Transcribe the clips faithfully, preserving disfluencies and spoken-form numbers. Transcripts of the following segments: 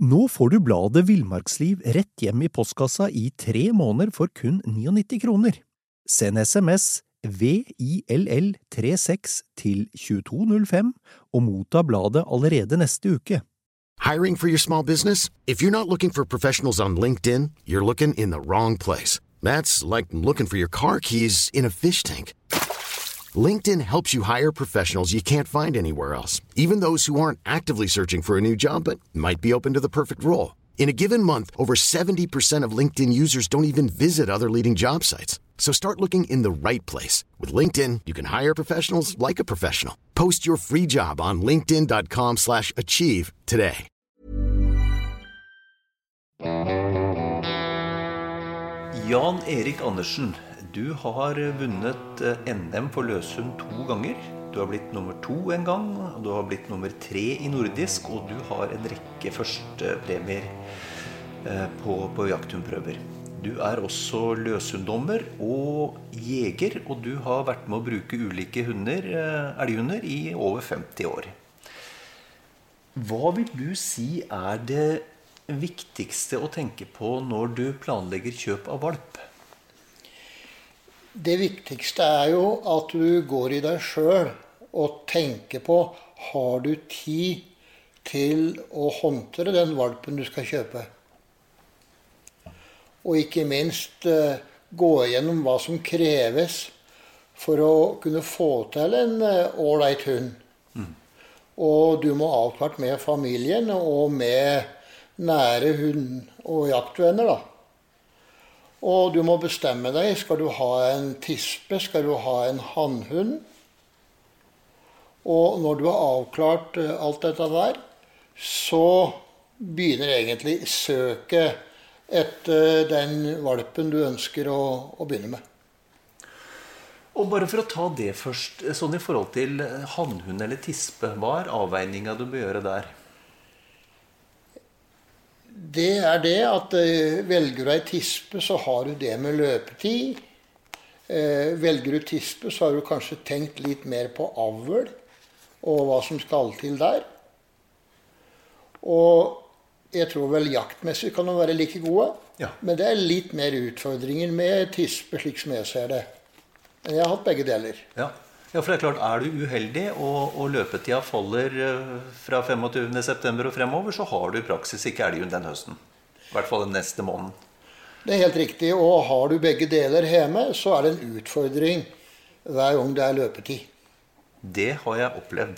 Nå får du bladet Villmarksliv rett hjem i postkassa i tre måneder for kun nittini kroner. Send sms V I L L trettiseks til tjueto null fem og motta bladet allerede neste uke. Hiring for your small business? If you're not looking for professionals on LinkedIn, you're looking in the wrong place. That's like looking for your car keys in a fish tank. LinkedIn helps you hire professionals you can't find anywhere else, even those who aren't actively searching for a new job but might be open to the perfect role. In a given month, over seventy percent of LinkedIn users don't even visit other leading job sites. So start looking in the right place. With LinkedIn, you can hire professionals like a professional. Post your free job on linkedin dot com slash achieve today. Jan Erik Andersen, du har vunnet N M for løshund to ganger. Du har blitt nummer to en gang, du har blitt nummer tre i nordisk, og du har en rekke førstepremier på, på jakthundprøver. Du er også løshunddommer og jeger, og du har vært med å bruke ulike hunder, elghunder i over femti år. Hva vil du si er det viktigste å tenke på når du planlegger kjøp av valp? Det viktigste er jo at du går i deg selv og tenker på, har du tid til å håndtere den valpen du skal kjøpe? Og ikke minst uh, gå igjennom hva som kreves for å kunne få til en ålreit uh, hund. Mm. Og du må avklart med familien og med nære hund- og jaktvenner da. Og du må bestemme deg, skal du ha en tispe, skal du ha en hannhund? Og når du har avklart uh, alt dette der, så begynner egentlig søket etter den valpen du ønsker å, å begynne med. Og bare for å ta det først, sånn i forhold til hannhund eller tispe, hva er avveiningen du bør gjøre der? Det er det at uh, velger du ei tispe, så har du det med løpetid. Uh, velger du tispe, så har du kanskje tenkt litt mer på avl, og hva som skal til der. Og jeg tror vel jaktmessig kan de være like gode, ja. Men det er litt mer utfordringer med tispe, slik som jeg ser det. Men jeg har hatt begge deler. Ja, ja for det er klart, er du uheldig, og, og løpetida faller fra tjuefemte september og fremover, så har du i praksis ikke elghund den høsten. I hvert fall den neste måneden. Det er helt riktig, og har du begge deler hjemme, så er det en utfordring hver gang det er løpetid. Det har jeg opplevd.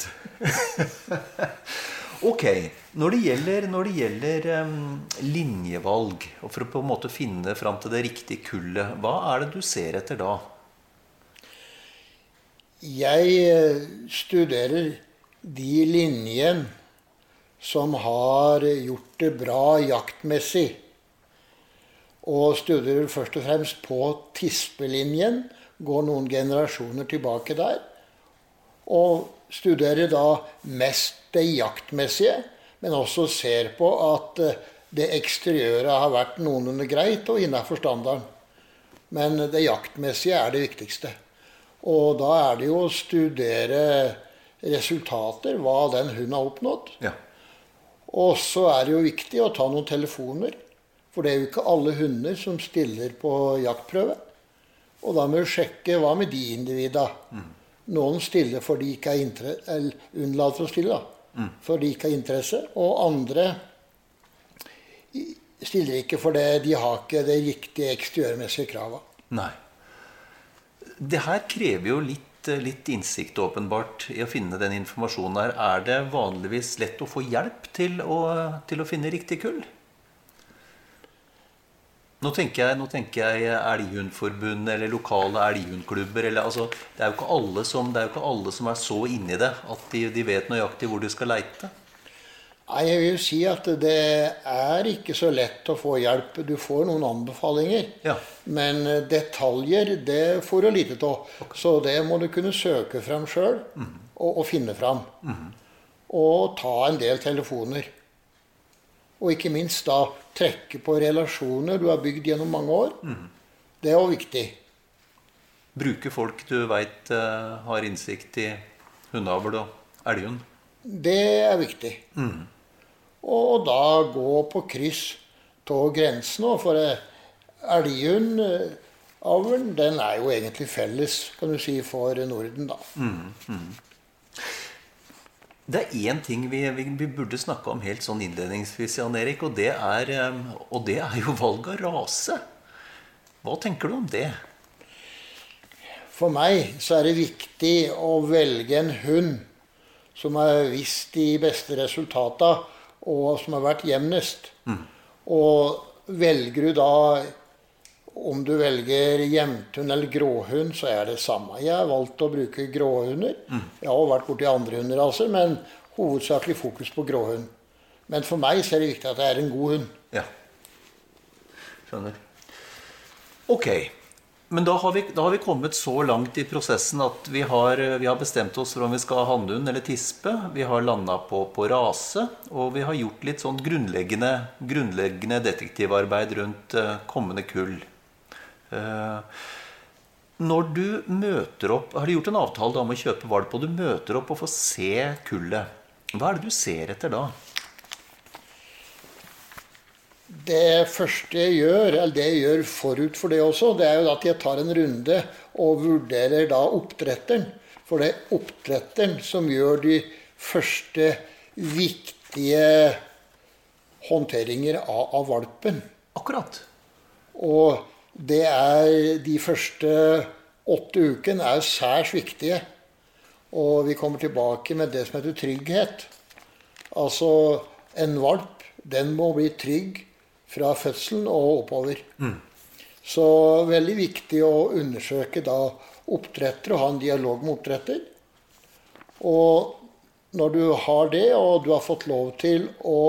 Ok, når det gjelder, når det gjelder um, linjevalg, og for å på en måte finne frem til det riktige kullet, hva er det du ser etter da? Jeg studerer de linjen som har gjort det bra jaktmessig, og studerer først og fremst på tispelinjen, går noen generasjoner tilbake der, og studerer da mest det jaktmessige, men også ser på at det eksteriøret har vært noenlunde greit og innenfor standarden. Men det jaktmessige er det viktigste. Og da er det jo å studere resultater, hva den hunden har oppnådd. Ja. Og så er det jo viktig å ta noen telefoner, for det er jo ikke alle hunder som stiller på jaktprøve. Og da må du sjekke hva med de individer. Mm. Noen stiller fordi de ikke har interesse, eller unnlater å stille da. Mm. For de ikke har interesse, og andre stiller ikke for det, de har ikke det riktige eksteriørmessige kravet. Nei. Det her krever jo litt, litt innsikt åpenbart i å finne den informasjonen her. Er det vanligvis lett å få hjelp til å, til å finne riktig kull? Nå tenker jeg, nå tenker jeg elghundforbund eller lokale elghundklubber. Eller, altså, det er jo ikke alle som, det er jo ikke alle som er så inne i det, at de, de vet nøyaktig hvor du skal leite. Nei, jeg vil si at det er ikke så lett å få hjelp. Du får noen anbefalinger, ja. Men detaljer, det får du lite til. Okay. Så det må du kunne søke frem selv, mm. og, og finne frem. Mm. Og ta en del telefoner. Og ikke minst da trekke på relasjoner du har bygd gjennom mange år. Mm. Det er jo viktig. Bruker folk du vet uh, har innsikt i hundeavl og elghund? Det er viktig. Mm. og da gå på kryss til grensen. Og for elghund, avlen, den er jo egentlig felles, kan du si, for Norden da. Mm, mm. Det er en ting vi, vi, vi burde snakke om helt sånn innledningsvis, Jan Erik, og det er, og det er jo valg av rase. Hva tenker du om det? For meg så er det viktig å velge en hund som har vist de beste resultatene, og som har vært jevnest. Mm. Og velger du da, om du velger jevnthund eller gråhund, så er det samme. Jeg har valgt å bruke gråhunder. Mm. Jeg har vært borti andre hunderaser, men hovedsakelig fokus på gråhund. Men for meg så er det viktig at det er en god hund. Ja, skjønner. Ok, men da har, vi, da har vi kommet så langt i prosessen at vi har, vi har bestemt oss for om vi skal ha hannhund eller tispe. Vi har landet på, på rase, og vi har gjort litt sånn grunnleggende, grunnleggende detektivarbeid rundt uh, kommende kull. Uh, når du møter opp, har du gjort en avtale da om å kjøpe valp, og du møter opp og får se kullet, hva er det du ser etter da? Det første jeg gjør, eller det jeg gjør forut for det også, det er jo at jeg tar en runde og vurderer da oppdretteren. For det er oppdretteren som gjør de første viktige håndteringer av, av valpen. Akkurat. Og det er de første åtte ukene er særs viktige. Og vi kommer tilbake med det som heter trygghet. Altså en valp, den må bli trygg fra fødselen og oppover. Mm. Så veldig viktig å undersøke da oppdretter og ha en dialog med oppdretter. Og når du har det, og du har fått lov til å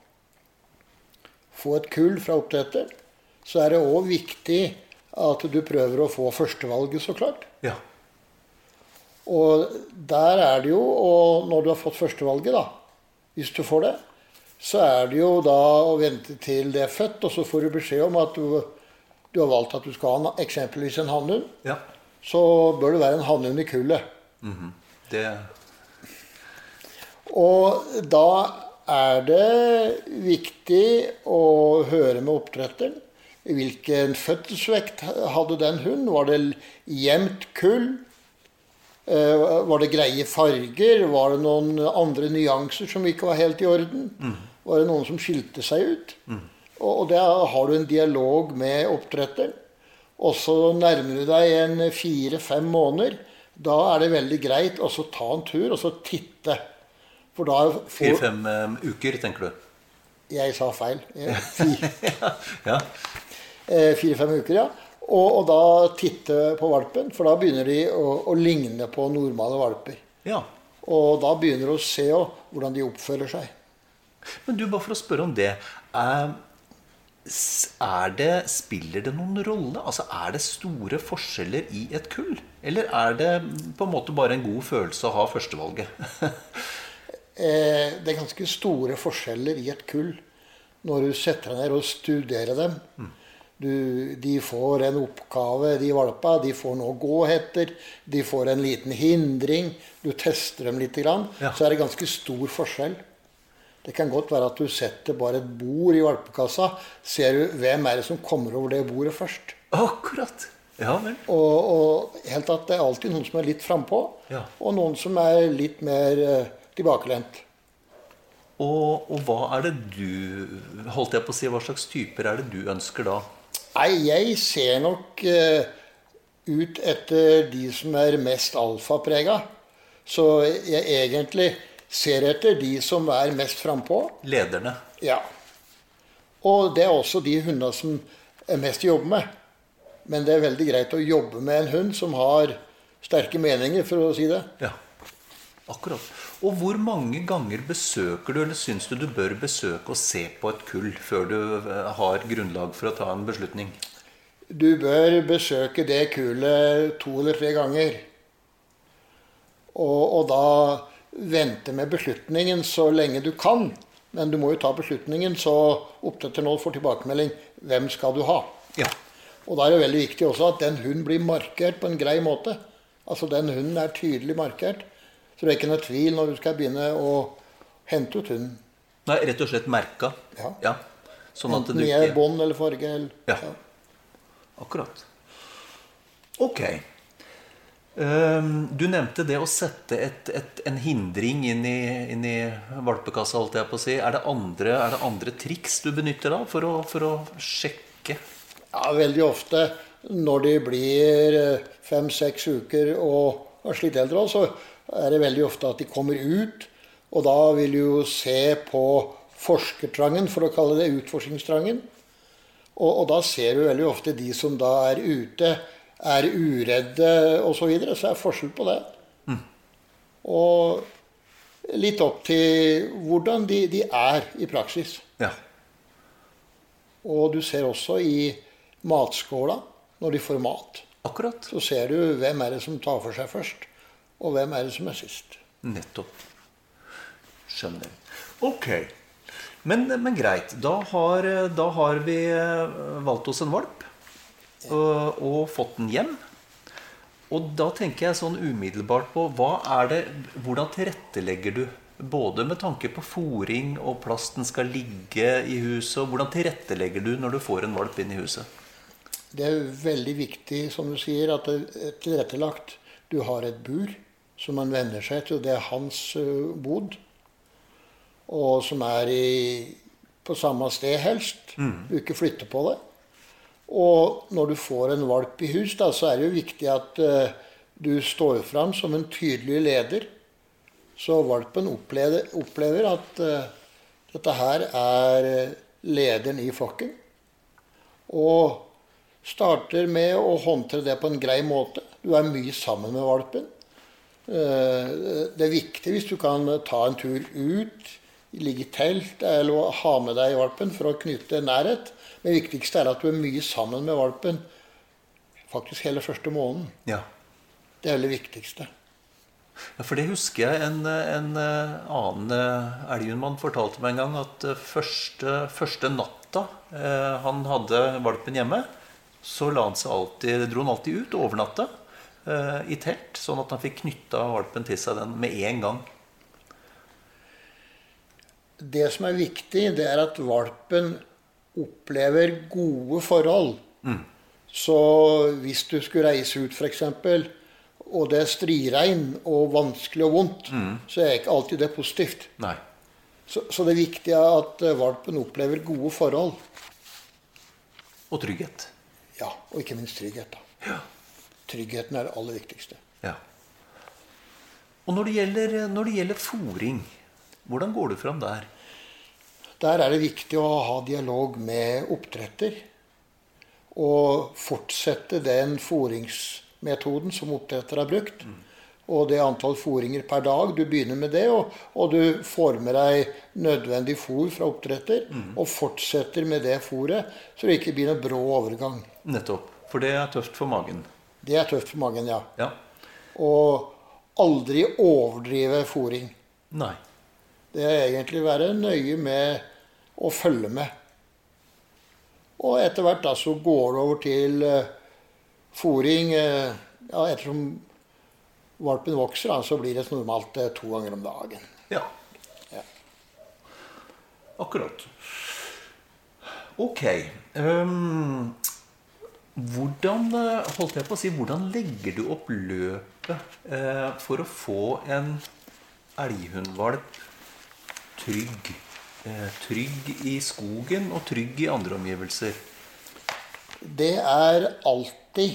få et kull fra oppdretter, så er det også viktig at du prøver å få førstevalget, så klart. Ja. Og der er det jo, og når du har fått førstevalget da, hvis du får det, så er det jo da å vente til det er født, og så får du beskjed om at du, du har valgt at du skal ha en, eksempelvis en hannhund. Ja. Så bør det være en hannhund i kullet. Mm-hmm. Det... Og da er det viktig å høre med oppdretteren. Hvilken fødselsvekt hadde den hund? Var det jevnt kull? Var det greie farger? Var det noen andre nyanser som ikke var helt i orden? Mm. Var det noen som skilte seg ut? Mm. Og der har du en dialog med oppdretteren. Og så nærmer du deg en fire-fem måneder. Da er det veldig greit å ta en tur og så titte. For da får... Fire-fem um, uker, tenker du? Jeg sa feil. Fire. Ja. Fire-fem uker, ja. Og, og da titte på valpen, for da begynner de å, å ligne på normale valper. Ja. Og da begynner du å se hvordan de oppfører seg. Men du, bare for å spørre om det, er, er det, spiller det noen rolle? Altså, er det store forskjeller i et kull? Eller er det på en måte bare en god følelse å ha førstevalget? Det er ganske store forskjeller i et kull når du setter deg ned og studerer dem. Mm. Du, de får en oppgave, de valpa, de får noe gåheter, de får en liten hindring, du tester dem litt grann, ja. Så er det ganske stor forskjell. Det kan godt være at du setter bare et bord i valpekassa, ser du hvem er det som kommer over det bordet først. Akkurat, ja vel. Og, og helt at det er alltid noen som er litt frempå, ja. Og noen som er litt mer uh, tilbakelent. Og, og hva er det du, holdt jeg på å si, hva slags typer er det du ønsker da? Nei, jeg ser nok uh, ut etter de som er mest alfapreget. Så jeg egentlig ser etter de som er mest frempå. Lederne? Ja. Og det er også de hundene som er mest å jobbe med. Men det er veldig greit å jobbe med en hund som har sterke meninger, for å si det. Ja, akkurat. Og hvor mange ganger besøker du, eller synes du du bør besøke og se på et kull før du har grunnlag for å ta en beslutning? Du bør besøke det kullet to eller tre ganger. Og, og da vente med beslutningen så lenge du kan. Men du må jo ta beslutningen, så oppdretter nå får tilbakemelding. Hvem skal du ha? Ja. Og da er det veldig viktig også at den hunden blir markert på en grei måte. Altså den hunden er tydelig markert. Så det er ikke noe tvil når du skal begynne å hente ut hunden. Nei, rett og slett merka. Ja. Ja. Sånn at Enten du med ikke... bånd eller farge. Eller, Ja. Akkurat. Ok. Um, du nevnte det å sette et, et, en hindring inn i, inn i valpekassa, holdt jeg på å si. Er det andre, er det andre triks du benytter da for å, for å sjekke? Ja, veldig ofte når de blir fem, seks uker og er slitt eldre, så er det veldig ofte at de kommer ut, og da vil du jo se på forskertrangen, for å kalle det utforskningstrangen. Og, og da ser du veldig ofte de som da er ute, er uredde og så videre, så er det forskjell på det. Mm. Og litt opp til hvordan de, de er i praksis. Ja. Og du ser også i matskåla, når de får mat. Akkurat. Så ser du hvem er det som tar for seg først, og hvem er det som er sist. Nettopp. Skjønner. Ok. Men, men greit, da har, da har vi valgt oss en valp og, og fått den hjem. Og da tenker jeg sånn umiddelbart på hva er det, hvordan tilrettelegger du? Både med tanke på fôring og plass den skal ligge i huset. Og hvordan tilrettelegger du når du får en valp inn i huset? Det er veldig viktig, som du sier, at det er tilrettelagt. Du har et bur som man venner seg til, og det er hans bod. Og som er i, på samme sted helst. Mm. Du ikke flytter på det. Og når du får en valp i hus, da, så er det jo viktig at uh, du står fram som en tydelig leder. Så valpen opplever, opplever at uh, dette her er lederen i flokken. Og starter med å håndtere det på en grei måte. Du er mye sammen med valpen. Uh, det er viktig hvis du kan ta en tur ut, ligge i telt eller ha med deg valpen for å knytte nærhet. Men det viktigste er at du er mye sammen med valpen faktisk hele første måneden. Ja. Det er det viktigste. Ja, for det husker jeg en, en annen elgmann fortalte meg en gang, at første, første natta eh, han hadde valpen hjemme, så la han seg alltid, dro han alltid ut over natta eh, i telt, sånn at han fikk knytta valpen til seg den med en gang. Det som er viktig, det er at valpen opplever gode forhold. Mm. Så hvis du skulle reise ut for eksempel, og det er striregn og vanskelig og vondt, mm. så er ikke alltid det positivt. Nei. Så, så det er viktig at valpen opplever gode forhold. Og trygghet. Ja, og ikke minst trygghet. Da. Ja. Tryggheten er det aller viktigste. Ja. Og når det gjelder, når det gjelder fôring, hvordan går du fram der? Der er det viktig å ha dialog med oppdretter. Og fortsette den fôringsmetoden som oppdretter har brukt. Mm. Og det antall fôringer per dag. Du begynner med det, og, og du får med deg nødvendig fôr fra oppdretter. Mm. Og fortsetter med det fôret, så det ikke blir noen brå overgang. Nettopp. For det er tøft for magen. Det er tøft for magen, ja. Ja. Og aldri overdrive fôring. Nei. Det er egentlig å være nøye med å følge med. Og etter hvert da så går det over til uh, fôring. Uh, ja, ettersom valpen vokser, da, så blir det normalt uh, to ganger om dagen. Ja. Ja. Akkurat. Ok. Um, hvordan, holdt jeg på å si, hvordan legger du opp løpet uh, for å få en elghundvalp trygg, eh, trygg i skogen og trygg i andre omgivelser? Det er alltid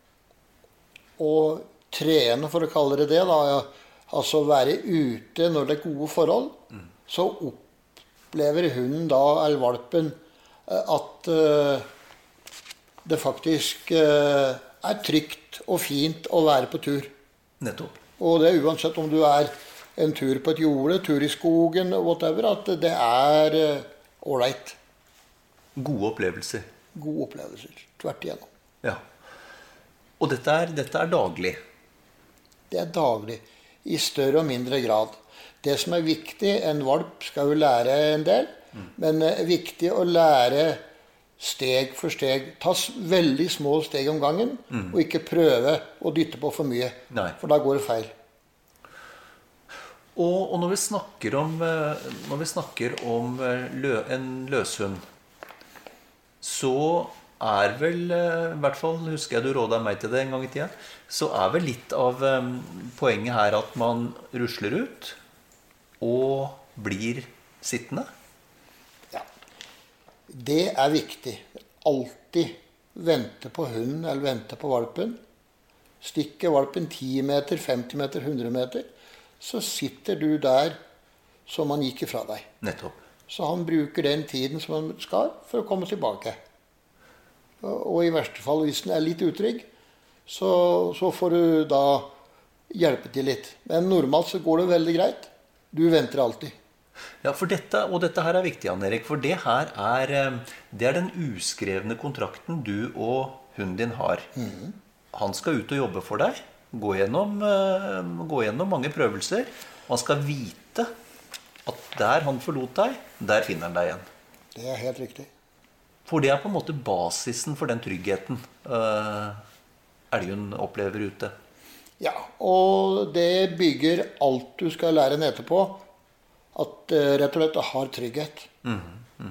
å trene, for å kalle det det, da. Altså være ute når det er gode forhold. Mm. Så opplever hunden da, eller valpen, at uh, det faktisk uh, er trygt og fint å være på tur. Nettopp. Og det er uansett om du er en tur på et jorde, tur i skogen, whatever, at det er ålreit. Uh, Gode opplevelser. Gode opplevelser, tvert igjennom. Ja. Og dette er, dette er daglig? Det er daglig, i større og mindre grad. Det som er viktig, en valp skal jo lære en del, mm. men det er viktig å lære steg for steg. Ta veldig små steg om gangen, mm. og ikke prøve å dytte på for mye, Nei. for da går det feil. Og, og når vi snakker om, når vi snakker om lø, en løshund, så er vel, i hvert fall husker jeg du rådet meg til det en gang i tiden, så er vel litt av poenget her at man rusler ut og blir sittende? Ja, det er viktig. Alltid vente på hunden eller vente på valpen. Stikker valpen ti meter, femti meter, hundre meter, så sitter du der som han gikk ifra deg. Nettopp. Så han bruker den tiden som han skal for å komme tilbake. Og i verste fall, hvis den er litt utrygg, så, så får du da hjelpe til litt. Men normalt så går det veldig greit. Du venter alltid. Ja, for dette, og dette her er viktig, Jan Erik, for det her er, det er den uskrevne kontrakten du og hunden din har. Mm. Han skal ut og jobbe for deg, gå gjennom, gå gjennom mange prøvelser, og han skal vite at der han forlot deg, der finner han deg igjen. Det er helt riktig. For det er på en måte basisen for den tryggheten uh, elgen opplever ute. Ja, og det bygger alt du skal lære den etterpå, at uh, rett og slett har trygghet. Mm, mm.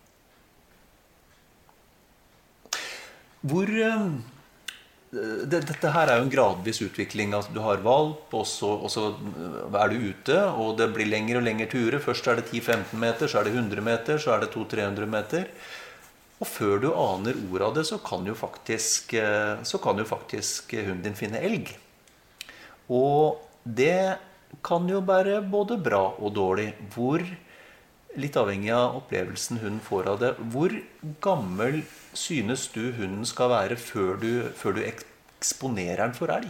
Hvor... Uh, det, dette her er jo en gradvis utvikling. Altså, du har valp, og så, og så er du ute, og det blir lengre og lengre turer. Først er det ti til femten meter, så er det hundre meter, så er det to til tre hundre meter. Og før du aner ordet av det, så kan jo faktisk, så kan jo faktisk hunden din finne elg. Og det kan jo være både bra og dårlig. Hvor, litt avhengig av opplevelsen hunden får av det, hvor gammel synes du hunden skal være før du, før du eksponerer den for elg?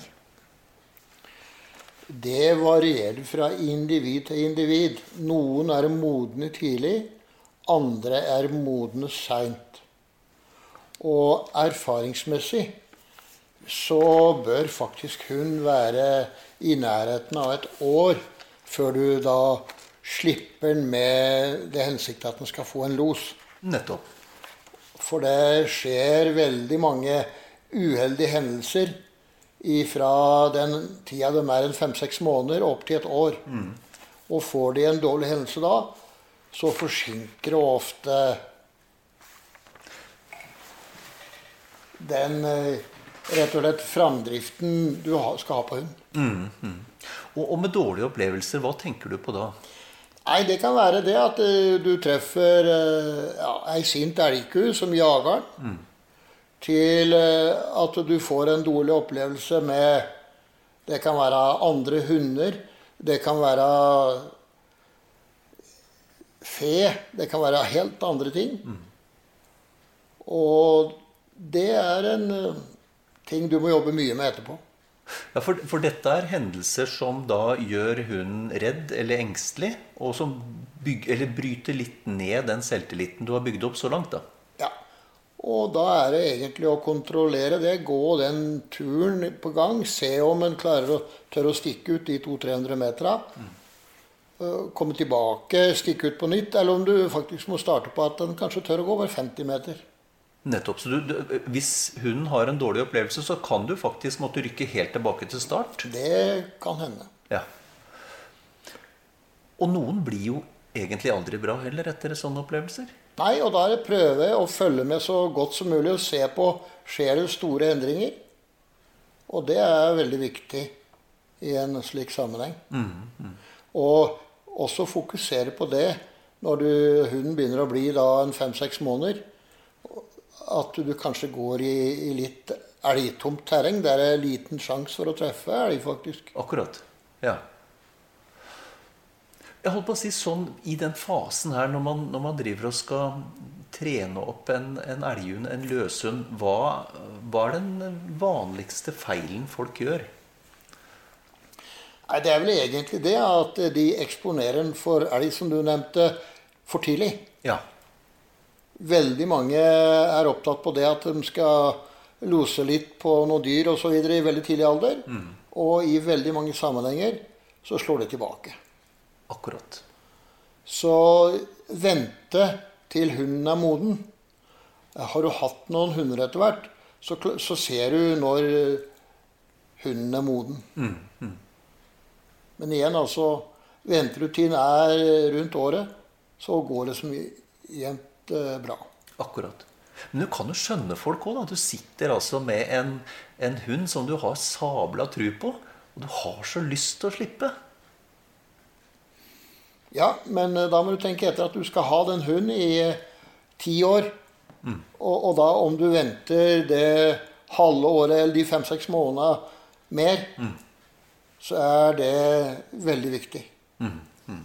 Det varierer fra individ til individ. Noen er modne tidlig, andre er modne sent. Og erfaringsmessig så bør faktisk hun være i nærheten av et år før du da slipper den med det hensiktet at den skal få en los. Nettopp. For det skjer veldig mange uheldige hendelser fra den tida de er en fem-seks måneder opp til et år. Mm. Og får de en dårlig hendelse da, så forsinker det ofte den rett og slett framdriften du skal ha på hunden. Mm, mm. Og, og med dårlige opplevelser, hva tenker du på da? Nei, det kan være det at uh, du treffer uh, ja, ei sint elgku som jager den, mm. til uh, at du får en dårlig opplevelse med, det kan være andre hunder, det kan være fe, det kan være helt andre ting. Mm. Og det er en uh, ting du må jobbe mye med etterpå. Ja, for, for dette er hendelser som da gjør hunden redd eller engstelig, og som bygger, eller bryter litt ned den selvtilliten du har bygd opp så langt da. Ja, og da er det egentlig å kontrollere det, gå den turen på gang, se om en klarer å tørre å stikke ut de to til tre hundre meter, mm. komme tilbake, stikke ut på nytt, eller om du faktisk må starte på at den kanskje tør å gå over femti meter. Nettopp, så du, du, hvis hunden har en dårlig opplevelse, så kan du faktisk måtte rykke helt tilbake til start. Det kan hende. Ja. Og noen blir jo egentlig aldri bra heller etter sånne opplevelser. Nei, og da er det prøve å følge med så godt som mulig og se på, skjer det store endringer? Og det er veldig viktig i en slik sammenheng. Mm, mm. Og også fokusere på det når du, hunden begynner å bli da en fem-seks måneder, at du kanskje går i, i litt elgtomt terreng, der er liten sjanse for å treffe elg, faktisk. Akkurat, ja. Jeg holdt på å si sånn, i den fasen her, når man, når man driver og skal trene opp en, en elghund, en løshund, hva, hva er den vanligste feilen folk gjør? Nei, det er vel egentlig det at de eksponerer den for elg, som du nevnte, for tidlig. Ja. Veldig mange er opptatt på det at de skal lose litt på noen dyr og så videre i veldig tidlig alder. Mm. Og i veldig mange sammenhenger så slår det tilbake. Akkurat. Så vente til hunden er moden. Har du hatt noen hunder etter hvert, så, så ser du når hunden er moden. Mm. Mm. Men igjen altså, venterutinen er rundt året, så går det som jevnt eh, bra. Akkurat. Men du kan jo skjønne folk også, da. Du sitter altså med en, en hund som du har sabla tru på, og du har så lyst til å slippe. Ja, men da må du tenke etter at du skal ha den hunden i eh, ti år. Mm. Og, og da om du venter det halve året eller de fem-seks måneder mer, mm. så er det veldig viktig. Mm. Mm.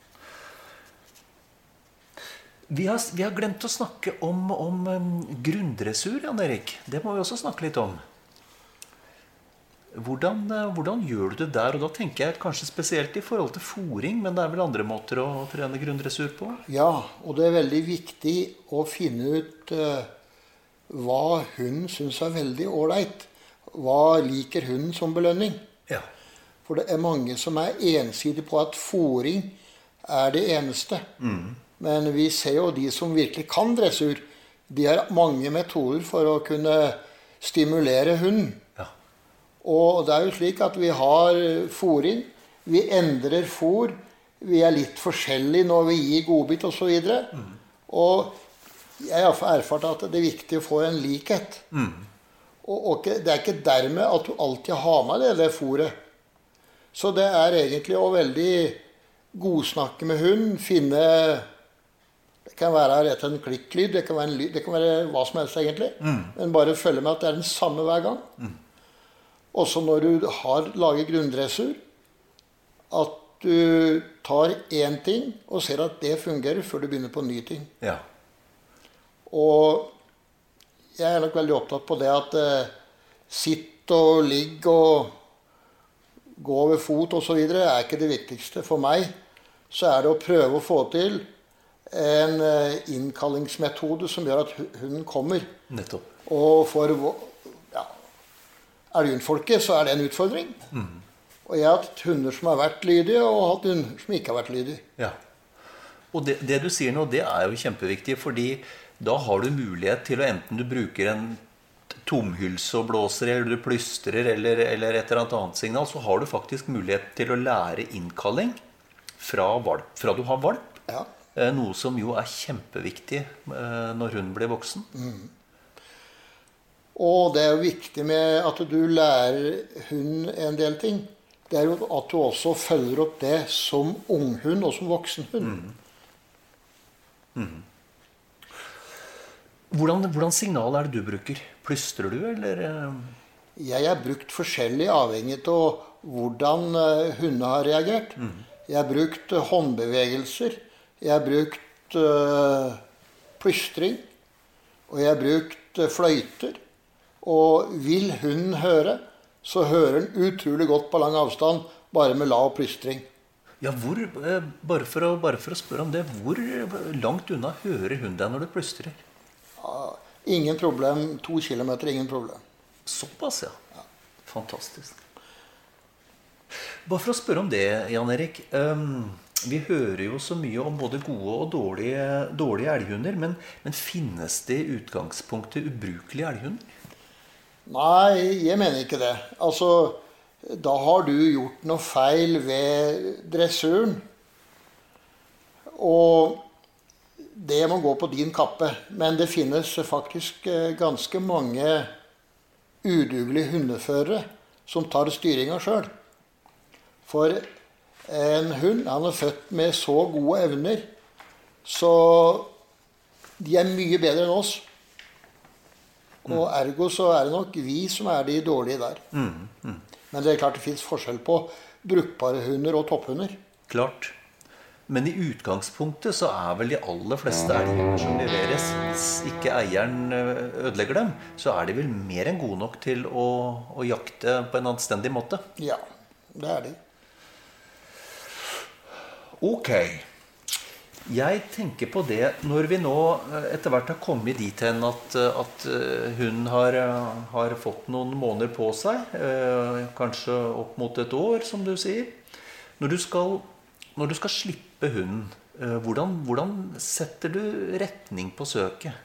Vi har, vi har glemt å snakke om, om um, grunndressur, Jan Erik. Det må vi også snakke litt om. Hvordan, hvordan gjør du det der? Og da tenker jeg kanskje spesielt i forhold til fôring, men det er vel andre måter å trene grunndressur på? Ja, og det er veldig viktig å finne ut uh, hva hunden synes er veldig ålreit. Hva liker hunden som belønning? Ja. For det er mange som er ensidige på at fôring er det eneste. Mm. Men vi ser jo de som virkelig kan dressur. De har mange metoder for å kunne stimulere hunden. Ja. Og det er jo slik at vi har fôring. Vi endrer fôr. Vi er litt forskjellige når vi gir godbit og så videre. Mm. Og jeg har erfart at det er viktig å få en likhet. Mm. Og, og det er ikke dermed at du alltid har med det, det fôret. Så det er egentlig å veldig godsnakke med hunden, finne... Det kan være rett en klikklyd, det kan være, en lyd, det kan være hva som helst egentlig. Mm. Men bare følge med at det er den samme hver gang. Mm. Også når du har laget grunndressur, at du tar én ting og ser at det fungerer før du begynner på en ny ting. Ja. Og jeg er nok veldig opptatt på det at eh, sitt og ligg og gå over fot og så videre er ikke det viktigste. For meg så er det å prøve å få til en innkallingsmetode som gjør at hunden kommer. Nettopp. Og for ja, elgfolket så er det en utfordring. Mm. Og jeg har hatt hunder som har vært lydige, og hatt hunder som ikke har vært lydige. Ja. Og det, det du sier nå, det er jo kjempeviktig, fordi da har du mulighet til å enten du bruker en tomhylse og blåser, eller du plystrer, eller, eller et eller annet signal, så har du faktisk mulighet til å lære innkalling fra, valp, fra du har valp. Ja. Noe som jo er kjempeviktig når hunden blir voksen. Mm. Og det er jo viktig med at du lærer hunden en del ting. Det er jo at du også følger opp det som unghund og som voksenhund. Mm. Mm. Hvordan, hvordan signal er det du bruker? Plystrer du, eller? Jeg har brukt forskjellig avhengig av hvordan hundene har reagert. Mm. Jeg har brukt håndbevegelser. Jeg har brukt uh, plystring, og jeg har brukt uh, fløyter. Og vil hunden høre, så hører den utrolig godt på lang avstand, bare med lav plystring. Ja, hvor, uh, bare, for å, bare for å spørre om det, hvor langt unna hører hunden deg når du plystrer? Uh, ingen problem, to kilometer, ingen problem. Såpass, ja. ja. Fantastisk. Bare for å spørre om det, Jan Erik. Um, Vi hører jo så mye om både gode og dårlige, dårlige elghunder, men, men finnes det i utgangspunktet ubrukelige elghunder? Nei, jeg mener ikke det. Altså, da har du gjort noe feil ved dressuren. Og det må gå på din kappe. Men det finnes faktisk ganske mange udugelige hundeførere som tar styringa selv. For en hund, han er født med så gode evner, så de er mye bedre enn oss. Og ergo så er det nok vi som er de dårlige der. Mm, mm. Men det er klart det finnes forskjell på brukbare hunder og topphunder. Klart. Men i utgangspunktet så er vel de aller fleste elghunder som leveres, hvis ikke eieren ødelegger dem, så er de vel mer enn gode nok til å, å jakte på en anstendig måte. Ja, det er de. Ok. Jeg tenker på det når vi nå etter hvert har kommet dit hen at, at hun har, har fått noen måneder på seg, kanskje opp mot et år, som du sier. Når du skal, når du skal slippe hunden, hvordan, hvordan setter du retning på søket?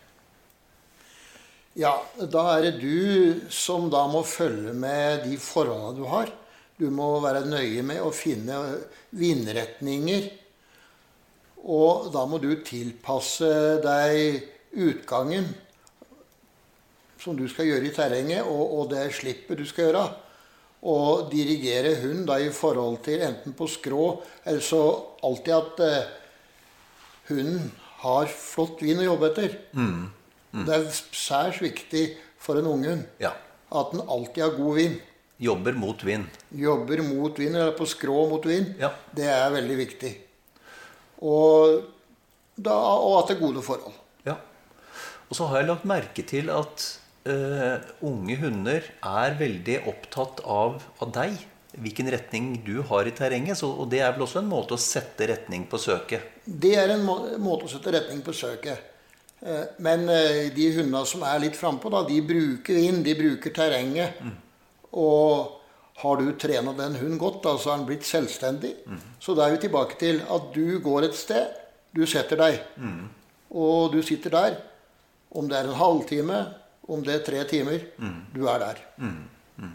Ja, da er det du som da må følge med de forholdene du har. Du må være nøye med å finne vindretninger. Og da må du tilpasse deg utgangen som du skal gjøre i terrenget, og, og det slippet du skal gjøre. Og dirigere hunden da i forhold til enten på skrå, eller så alltid at eh, hunden har flott vind å jobbe etter. Mm. Mm. Det er særs viktig for en ung hund ja. At den alltid har god vind. Jobber mot vind. Jobber mot vind, eller på skrå mot vind. Ja. Det er veldig viktig. Og, da, og at det er gode forhold. Ja. Og så har jeg lagt merke til at uh, unge hunder er veldig opptatt av, av deg. Hvilken retning du har i terrenget. Så, og det er vel også en måte å sette retning på søket. Det er en må, måte å sette retning på søket. Uh, men uh, de hundene som er litt frempå, da, de bruker vind, de bruker terrenget. Mm. Og har du trenet den hunden godt, da, så er den blitt selvstendig. Mm. Så da er vi tilbake til at du går et sted, du setter deg. Mm. Og du sitter der. Om det er en halvtime, om det er tre timer, mm. du er der. Mm. Mm.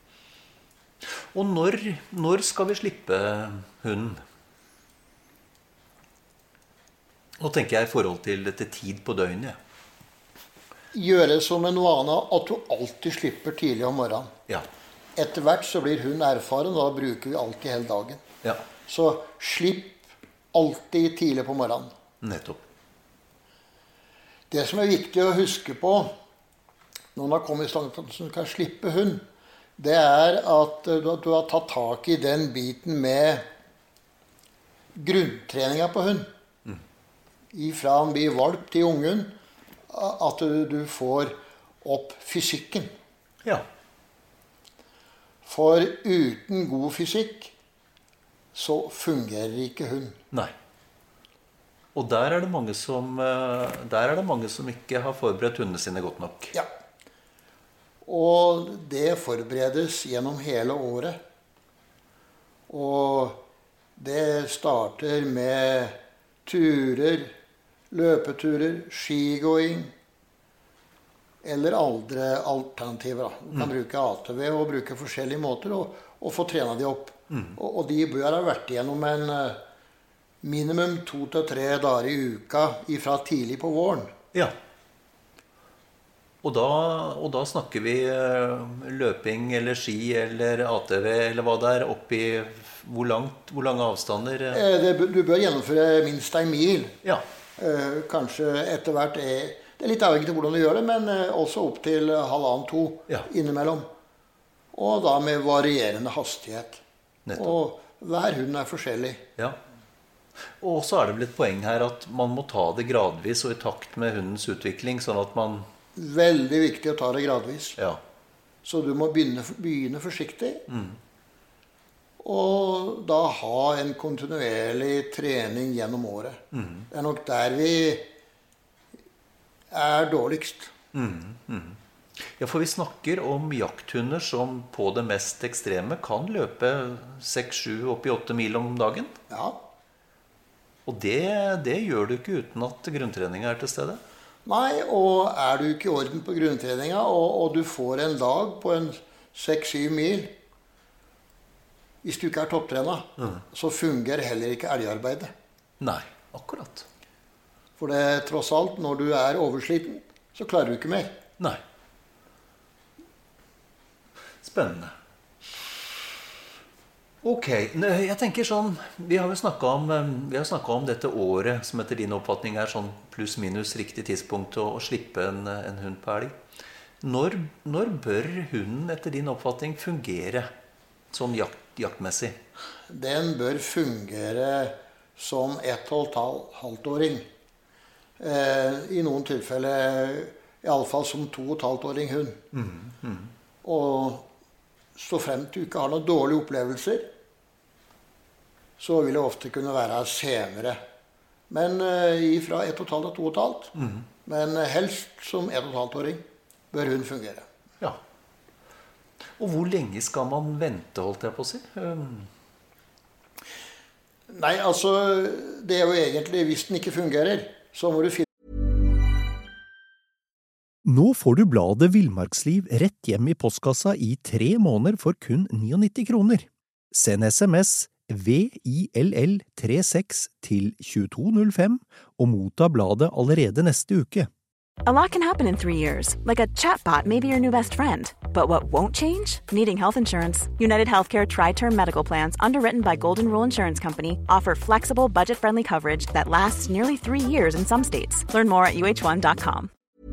Og når, når skal vi slippe hunden? Nå tenker jeg i forhold til, til tid på døgnet. Gjøre som en vane at du alltid slipper tidlig om morgenen. Ja. Etter hvert så blir hun erfaren, og da bruker vi alltid hele dagen. Ja. Så slipp alltid tidlig på morgenen. Nettopp. Det som er viktig å huske på når man har kommet i stand til at du kan slippe hund, det er at du har tatt tak i den biten med grunntreninga på hund. Mm. Ifra han blir valp til ungen, at du, du får opp fysikken. Ja. For uten god fysikk så fungerer ikke hund. Nei. Og der er det mange som, der er det mange som ikke har forberedt hundene sine godt nok. Ja. Og det forberedes gjennom hele året. Og det starter med turer, løpeturer, skigåing eller andre alternativer. Du kan mm. bruke A T V og bruke forskjellige måter og, og få trena de opp. Mm. Og, og de bør ha vært gjennom en minimum to til tre dager i uka fra tidlig på våren. Ja. Og da, og da snakker vi løping eller ski eller A T V eller hva det er oppi hvor, langt, hvor lange avstander? Det, du bør gjennomføre minst en mil. Ja. Kanskje etter hvert er det er litt avhengig av hvordan du gjør det, men også opp til halvannen to ja. Innimellom. Og da med varierende hastighet. Nettopp. Og hver hund er forskjellig. Ja. Og så er det vel et poeng her at man må ta det gradvis og i takt med hundens utvikling, sånn at man... Veldig viktig å ta det gradvis. Ja. Så du må begynne, begynne forsiktig. Mm. Og da ha en kontinuerlig trening gjennom året. Mm. Det er nok der vi er dårligst. Mm. Mm. Ja, for vi snakker om jakthunder som på det mest ekstreme kan løpe seks, sju, oppi åtte mil om dagen. Ja. Og det, det gjør du ikke uten at grunntreninga er til stede. Nei, og er du ikke i orden på grunntreninga, og, og du får en dag på en seks, syv mil, hvis du ikke er topptrena, mm. så fungerer heller ikke elgarbeidet. Nei, akkurat. For det er tross alt, når du er oversliten, så klarer du ikke mer. Nei. Spennende. Ok, jeg tenker sånn, vi har jo snakket om, vi har snakket om dette året, som etter din oppfatning er sånn pluss minus riktig tidspunkt å, å slippe en, en hund på elg. Når, når bør hunden etter din oppfatning fungere sånn jakt, jaktmessig? Den bør fungere som ett og et halvt-åring. Eh, I noen tilfeller i alle fall som to og et halvt-åring hund. Mm, mm. Og så frem til du ikke har noen dårlige opplevelser, så vil det ofte kunne være senere. Men eh, fra ett og et halvt til to og et halvt. Mm. Men helst som ett og et halvt-åring bør hun fungere. Ja. Og hvor lenge skal man vente, holdt jeg på å si? Um... Nei, altså, det er jo egentlig, hvis den ikke fungerer, så må du finne Nå får du bladet Villmarksliv rett hjem i postkassa i tre måneder for kun nittini kroner. Send sms V I L L trettiseks til tjueto null fem og motta bladet allerede neste uke. A lot can happen in three years, like a chatbot may be your new best friend. But what won't change? Needing health insurance. United Healthcare Tri-Term Medical Plans, underwritten by Golden Rule Insurance Company, offer flexible, budget-friendly coverage that lasts nearly three years in some states. Learn more at U H one dot com.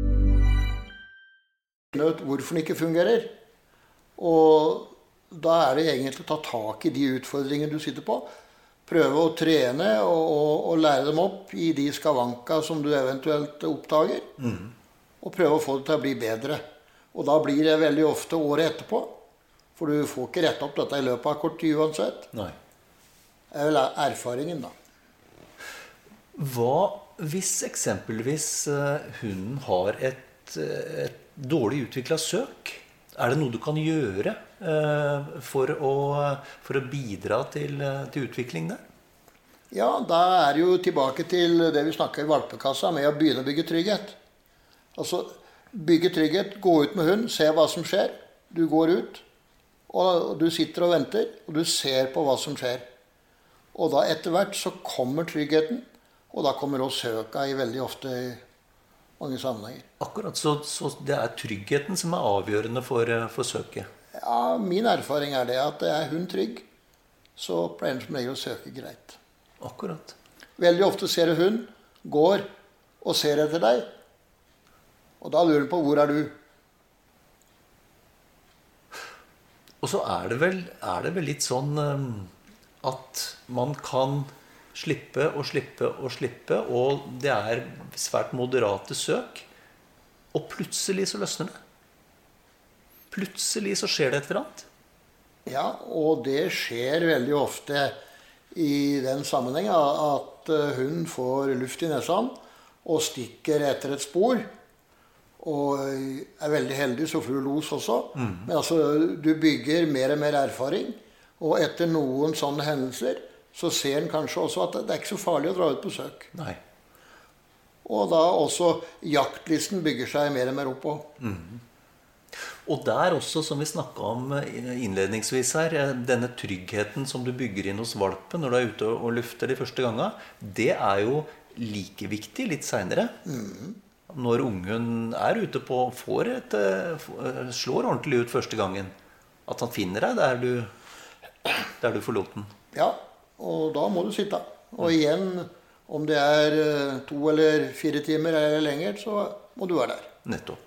Hvorfor den ikke fungerer. Og da er det egentlig å ta tak i de utfordringene du sitter på. Prøve å trene og, og, og lære dem opp i de skavanka som du eventuelt oppdager. Mm. Og prøve å få det til å bli bedre. Og da blir det veldig ofte året etterpå. For du får ikke rett opp dette i løpet av kort tid uansett. Nei. Det er vel erfaringen da. Hva hvis eksempelvis hunden har et, et dårlig utviklet søk? Er det noe du kan gjøre eh, for, å, for å bidra til, til utvikling der? Ja, da er det jo tilbake til det vi snakket i valpekassa med å begynne å bygge trygghet. Altså, bygge trygghet, gå ut med hund, se hva som skjer. Du går ut, og du sitter og venter, og du ser på hva som skjer. Og da etter hvert så kommer tryggheten, og da kommer også søka i veldig ofte mange sammenhenger. Akkurat, så, så det er tryggheten som er avgjørende for, for søket? Ja, min erfaring er det at det er hund trygg, så pleier den som regel å søke greit. Akkurat. Veldig ofte ser du hund, går og ser etter deg, og da lurer den på hvor er du? Og så er det vel, er det vel litt sånn at man kan slippe og slippe og slippe, og det er svært moderate søk, og plutselig så løsner det. Plutselig så skjer det et eller annet. Ja, og det skjer veldig ofte i den sammenheng at hun får luft i nesan og stikker etter et spor, og er veldig heldig, så får du los også. Mm. Men altså, du bygger mer og mer erfaring, og etter noen sånne hendelser, så ser en kanskje også at det er ikke så farlig å dra ut på søk. Nei. Og da også jaktlisten bygger seg mer og mer opp på. Mm. Og der også, som vi snakket om innledningsvis her, denne tryggheten som du bygger inn hos valpen når du er ute og lufter de første gangene, det er jo like viktig litt senere. Mm. Når ungen er ute på, får et, slår ordentlig ut første gangen, at han finner deg der du, der du forlot den. Ja, og da må du sitte. Og igjen, om det er to eller fire timer eller lenger, så må du være der. Nettopp.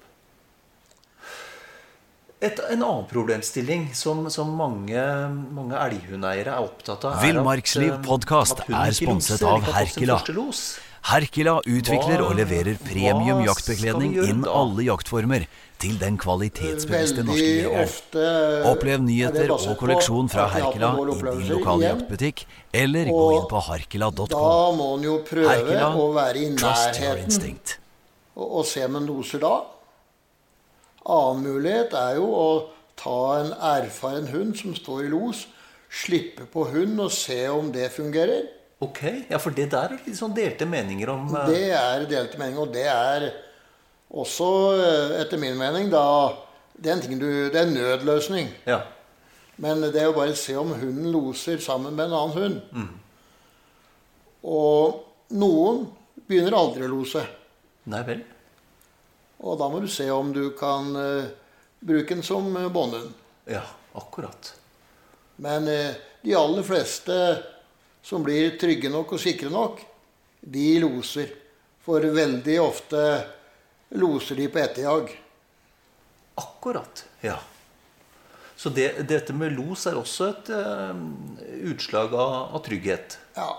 Et, en annen problemstilling som, som mange, mange elghundeiere er opptatt av, er Villmarksliv podcast er sponset av Herkila. Herkila utvikler og leverer premium jaktbekledning innen alle jaktformer til den kvalitetsbevisste norske jegeren. Opplev nyheter og kolleksjon fra Herkila i din lokale jaktbutikk, eller gå inn på herkila punktum com. Da må en jo prøve å være i nærheten og, og se om en loser da. Annen mulighet er jo å ta en erfaren hund som står i los, slippe på hund og se om det fungerer. Ok, ja, for det der er litt sånn delte meninger om... Uh... Det er delte meninger, og det er også, etter min mening, da, det er en ting du, det er en nødløsning. Ja. Men det er jo bare å se om hunden loser sammen med en annen hund. Mm. Og noen begynner aldri å lose. Nei vel. Og da må du se om du kan uh, bruke den som uh, båndhund. Ja, akkurat. Men uh, de aller fleste som blir trygge nok og sikre nok, de loser. For veldig ofte loser de på etterjag. Akkurat, ja. Så det, dette med los er også et uh, utslag av, av trygghet. Ja.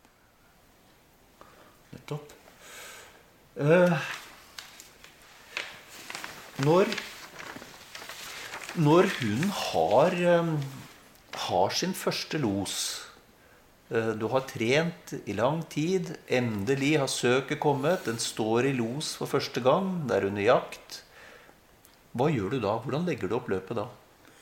Nettopp. Uh, når, når hun har, um, har sin første los, uh, du har trent i lang tid, endelig har søket kommet, den står i los for første gang, det er under jakt. Hva gjør du da? Hvordan legger du opp løpet da?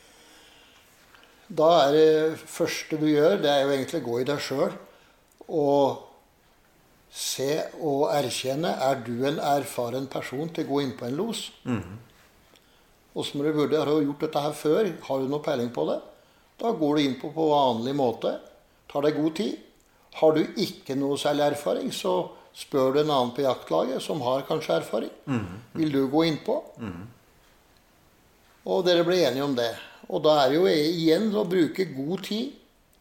Da er det første du gjør, det er jo egentlig å gå i deg selv og se og erkjenne, er du en erfaren person til å gå inn på en los? Mm. Og så må du vurdere, har du gjort dette her før? Har du noe peiling på det? Da går du inn på på vanlig måte, tar deg god tid. Har du ikke noe særlig erfaring, så spør du en annen på jaktlaget som har kanskje erfaring. Mm. Vil du gå inn på? Mm. Og dere ble enige om det. Og da er det jo igjen å bruke god tid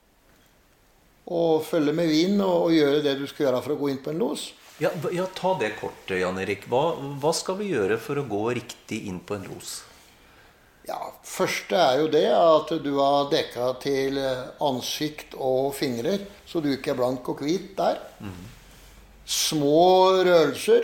og følge med vind og, og gjøre det du skal gjøre for å gå inn på en los. Ja, ja, ta det kort, Jan Erik. Hva, hva skal vi gjøre for å gå riktig inn på en los? Ja, første er jo det at du har dekket til ansikt og fingrer, så du ikke er blank og hvit der. Mm. Små rørelser,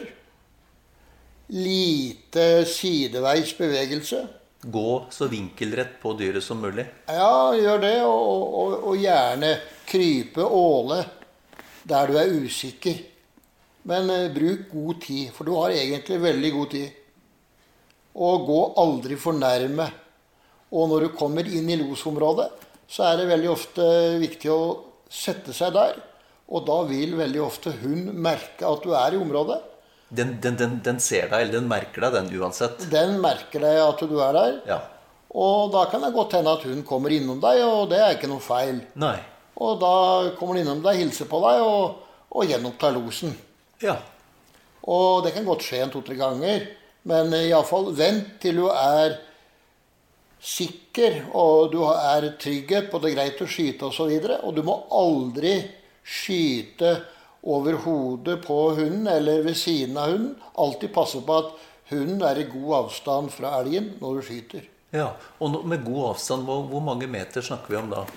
lite sideveis bevegelse. Gå så vinkelrett på dyret som mulig. Ja, gjør det, og, og, og gjerne krype, åle, der du er usikker. Men eh, bruk god tid, for du har egentlig veldig god tid. Og gå aldri for nærme. Og når du kommer inn i losområdet, så er det veldig ofte viktig å sette seg der. Og da vil veldig ofte hun merke at du er i området. Den, den, den, den ser deg, eller den merker deg, den uansett. Den merker deg at du er der. Ja. Og da kan det godt hende at hun kommer innom deg, og det er ikke noe feil. Nei. Og da kommer hun innom deg, hilser på deg, og, og gjenopptar losen. Ja. Og det kan godt skje en to-tre ganger. Men i alle fall, vent til du er sikker, og du er trygghet på det er greit å skyte og så videre. Og du må aldri skyte over hodet på hunden eller ved siden av hunden. Alltid passe på at hunden er i god avstand fra elgen når du skyter. Ja, og med god avstand, hvor, hvor mange meter snakker vi om da?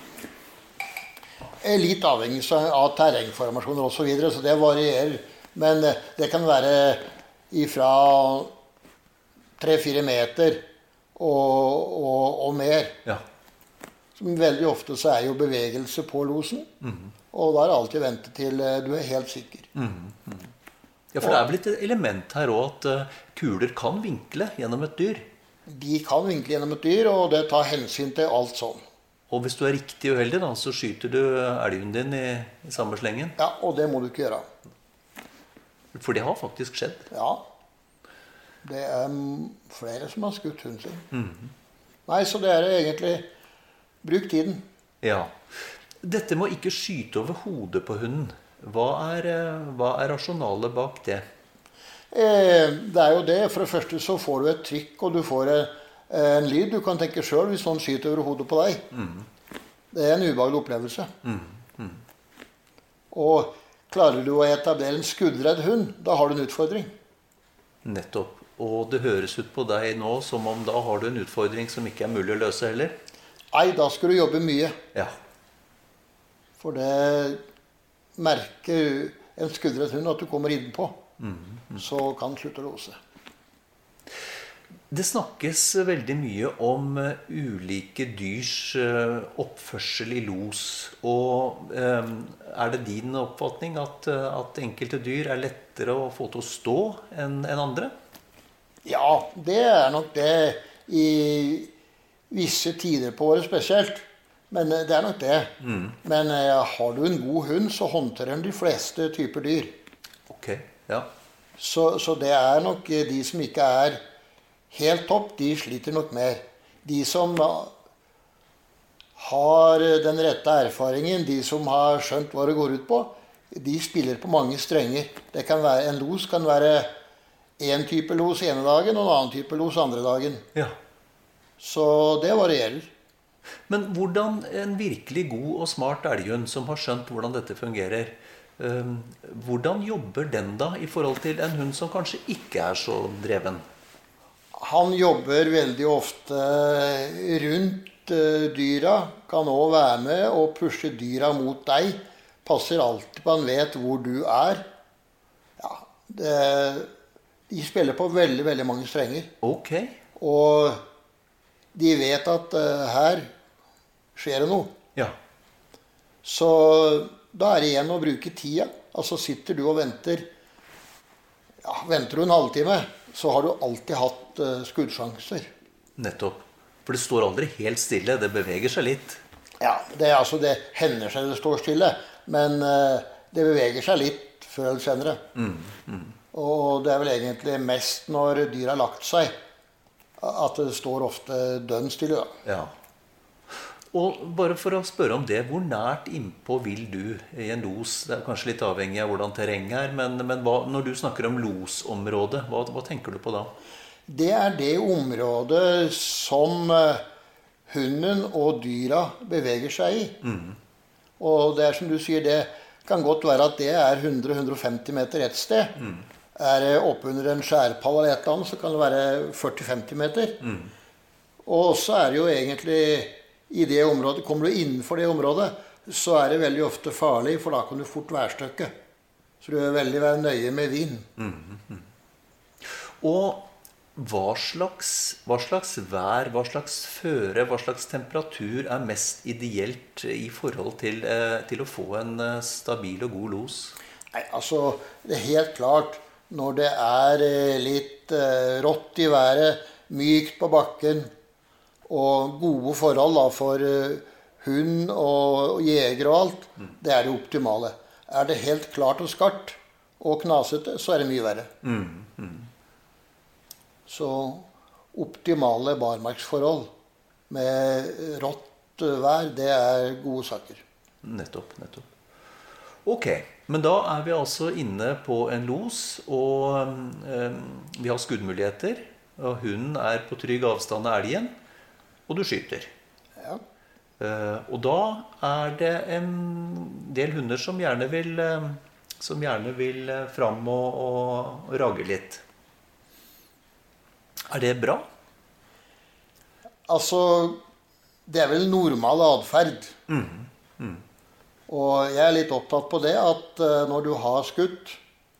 Litt avhengig av terrengformasjoner og så videre, så det varierer. Men det kan være ifra tre-fire meter og, og, og mer. Ja. Som veldig ofte så er jo bevegelse på losen. Mm. Og da er det alltid ventet til du er helt sikker. Mm. Mm. Ja, for det er vel et element her også at kuler kan vinkle gjennom et dyr. De kan vinkle gjennom et dyr, og det tar hensyn til alt sånn. Og hvis du er riktig uheldig, da, så skyter du elgen din i, i samme slengen. Ja, og det må du ikke gjøre. For det har faktisk skjedd. Ja. Det er flere som har skutt hunden sin. Mm. Nei, så det er egentlig bruk tiden. Ja. Dette med å ikke skyte over hodet på hunden, hva er, hva er rasjonalet bak det? Eh, det er jo det. For det første så får du et trykk, og du får en lyd. Du kan tenke selv hvis noen skyter over hodet på deg. Mm. Det er en ubehagelig opplevelse. Mm. Mm. Og klarer du å etablere en skuddredd hund, da har du en utfordring. Nettopp. Og det høres ut på deg nå som om da har du en utfordring som ikke er mulig å løse heller? Nei, da skal du jobbe mye. Ja. For det merker en skuddredd hund at du kommer inn på. Mm. Mm. Så kan slutte å låse. Det snakkes veldig mye om ulike dyrs oppførsel i los. Og eh, er det din oppfatning at, at enkelte dyr er lettere å få til å stå enn, enn andre? Ja, det er nok det i visse tider på året spesielt. Men det er nok det. Mm. Men har du en god hund, så håndterer den de fleste typer dyr. Ok, ja. Så, så det er nok de som ikke er helt topp, de sliter nok mer. De som har den rette erfaringen, de som har skjønt hva det går ut på, de spiller på mange strenger. Det kan være, en los kan være en type los ene dagen, og en annen type los andre dagen. Ja. Så det varierer. Men hvordan en virkelig god og smart elghund som har skjønt hvordan dette fungerer, hvordan jobber den da i forhold til en hund som kanskje ikke er så dreven? Han jobber veldig ofte rundt dyra, kan også være med og pushe dyra mot deg. Passer alltid på han vet hvor du er. Ja, det, de spiller på veldig, veldig mange strenger. Ok. Og de vet at uh, her skjer det noe. Ja. Så da er det igjen å bruke tida. Altså sitter du og venter, ja, venter du en halvtime, så har du alltid hatt uh, skuddsjanser. Nettopp. For det står aldri helt stille, det beveger seg litt. Ja, det, altså, det hender seg det står stille, men uh, det beveger seg litt før eller senere. Mm, mm. Og det er vel egentlig mest når dyr har lagt seg, at det står ofte dønn stille da. Ja. Og bare for å spørre om det, hvor nært innpå vil du i en los? Det er kanskje litt avhengig av hvordan terrenget er, men, men hva, når du snakker om losområdet, hva, hva tenker du på da? Det er det området som hunden og dyra beveger seg i. Mm. Og det er som du sier, det kan godt være at det er hundre til hundre og femti meter et sted. Mm. Er det oppunder en skjærpall eller et eller annet, så kan det være førti til femti meter. Mm. Og så er det jo egentlig i det området, kommer du innenfor det området, så er det veldig ofte farlig, for da kan du fort værstøkke. Så du er veldig være nøye med vind. Mm, mm. Og hva slags, hva slags vær, hva slags føre, hva slags temperatur er mest ideelt i forhold til, eh, til å få en stabil og god los? Nei, altså, det er helt klart, når det er litt eh, rått i været, mykt på bakken, og gode forhold da, for uh, hund og, og jeger og alt, mm. det er det optimale. Er det helt klart og skarpt og knasete, så er det mye verre. Mm. Mm. Så optimale barmarksforhold med rått vær, det er gode saker. Nettopp, nettopp. Ok, men da er vi altså inne på en los, og um, vi har skuddmuligheter, og hunden er på trygg avstand av elgen, og du skyter. Ja. Uh, og da er det en del hunder som gjerne vil, uh, som gjerne vil uh, fram og, og, og rage litt. Er det bra? Altså, det er vel normal adferd. Mm. Mm. Og jeg er litt opptatt på det, at uh, når du har skutt,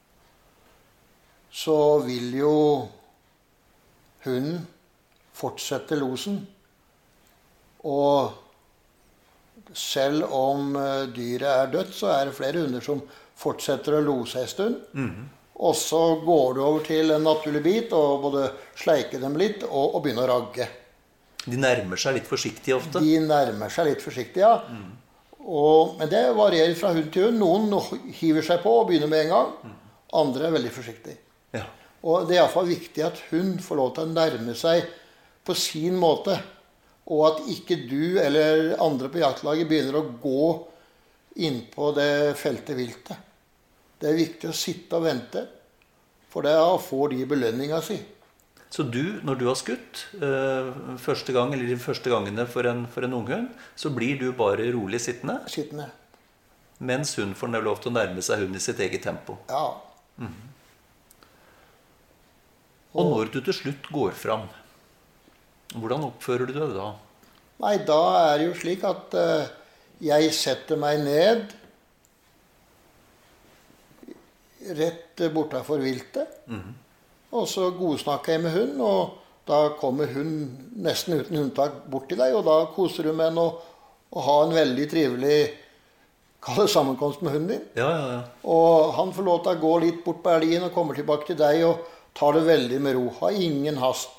så vil jo hunden fortsette losen. Og selv om dyret er dødt, så er det flere hunder som fortsetter å lose en stund. Mm. Og så går du over til en naturlig bit og både sleike dem litt og, og begynne å ragge. De nærmer seg litt forsiktig ofte? De nærmer seg litt forsiktig, ja. Mm. Og, men det varierer fra hund til hund. Noen hiver seg på og begynner med en gang. Mm. Andre er veldig forsiktige. Ja. Og det er i hvert fall viktig at hund får lov til å nærme seg på sin måte. Og at ikke du eller andre på jaktlaget begynner å gå inn på det feltet viltet. Det er viktig å sitte og vente, for da får de belønninga si. Så du, når du har skutt øh, første gang, eller de første gangene for en, for en unghund, så blir du bare rolig sittende? Sittende. Mens hun får lov til å nærme seg hunden i sitt eget tempo? Ja. Mm. Og når du til slutt går fram, hvordan oppfører du deg da? Nei, da er det jo slik at uh, jeg setter meg ned rett bortenfor viltet. Mm. Og så godsnakker jeg med hunden, og da kommer hun nesten uten unntak bort til deg, og da koser du med henne og, og har en veldig trivelig kall det sammenkomst med hunden din. Ja, ja, ja. Og han får lov til å gå litt bort på elgen og kommer tilbake til deg og tar det veldig med ro. Har ingen hast.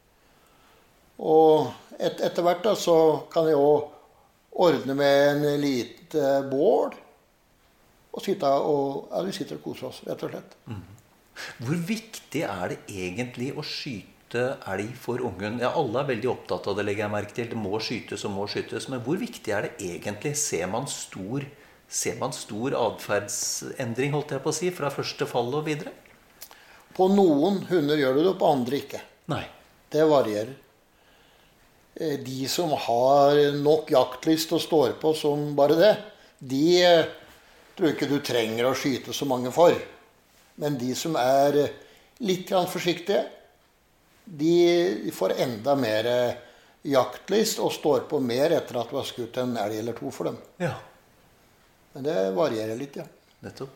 Og et, etter hvert da, så kan jeg også ordne med en lite bål, og, sitte og ja, vi sitter og koser oss, rett og slett. Mm. Hvor viktig er det egentlig å skyte elg for ungen? Ja, alle er veldig opptatt av det, legger jeg merke til. Det må skytes og må skytes, men hvor viktig er det egentlig? Ser man stor, ser man stor adferdsendring, holdt jeg på å si, fra første fall og videre? På noen hunder gjør du det, på andre ikke. Nei. Det varierer. De som har nok jaktlyst og står på som bare det, de tror ikke du trenger å skyte så mange for. Men de som er litt grann forsiktige, de får enda mer jaktlyst og står på mer etter at du har skutt en elg eller to for dem. Ja. Men det varierer litt, ja. Nettopp.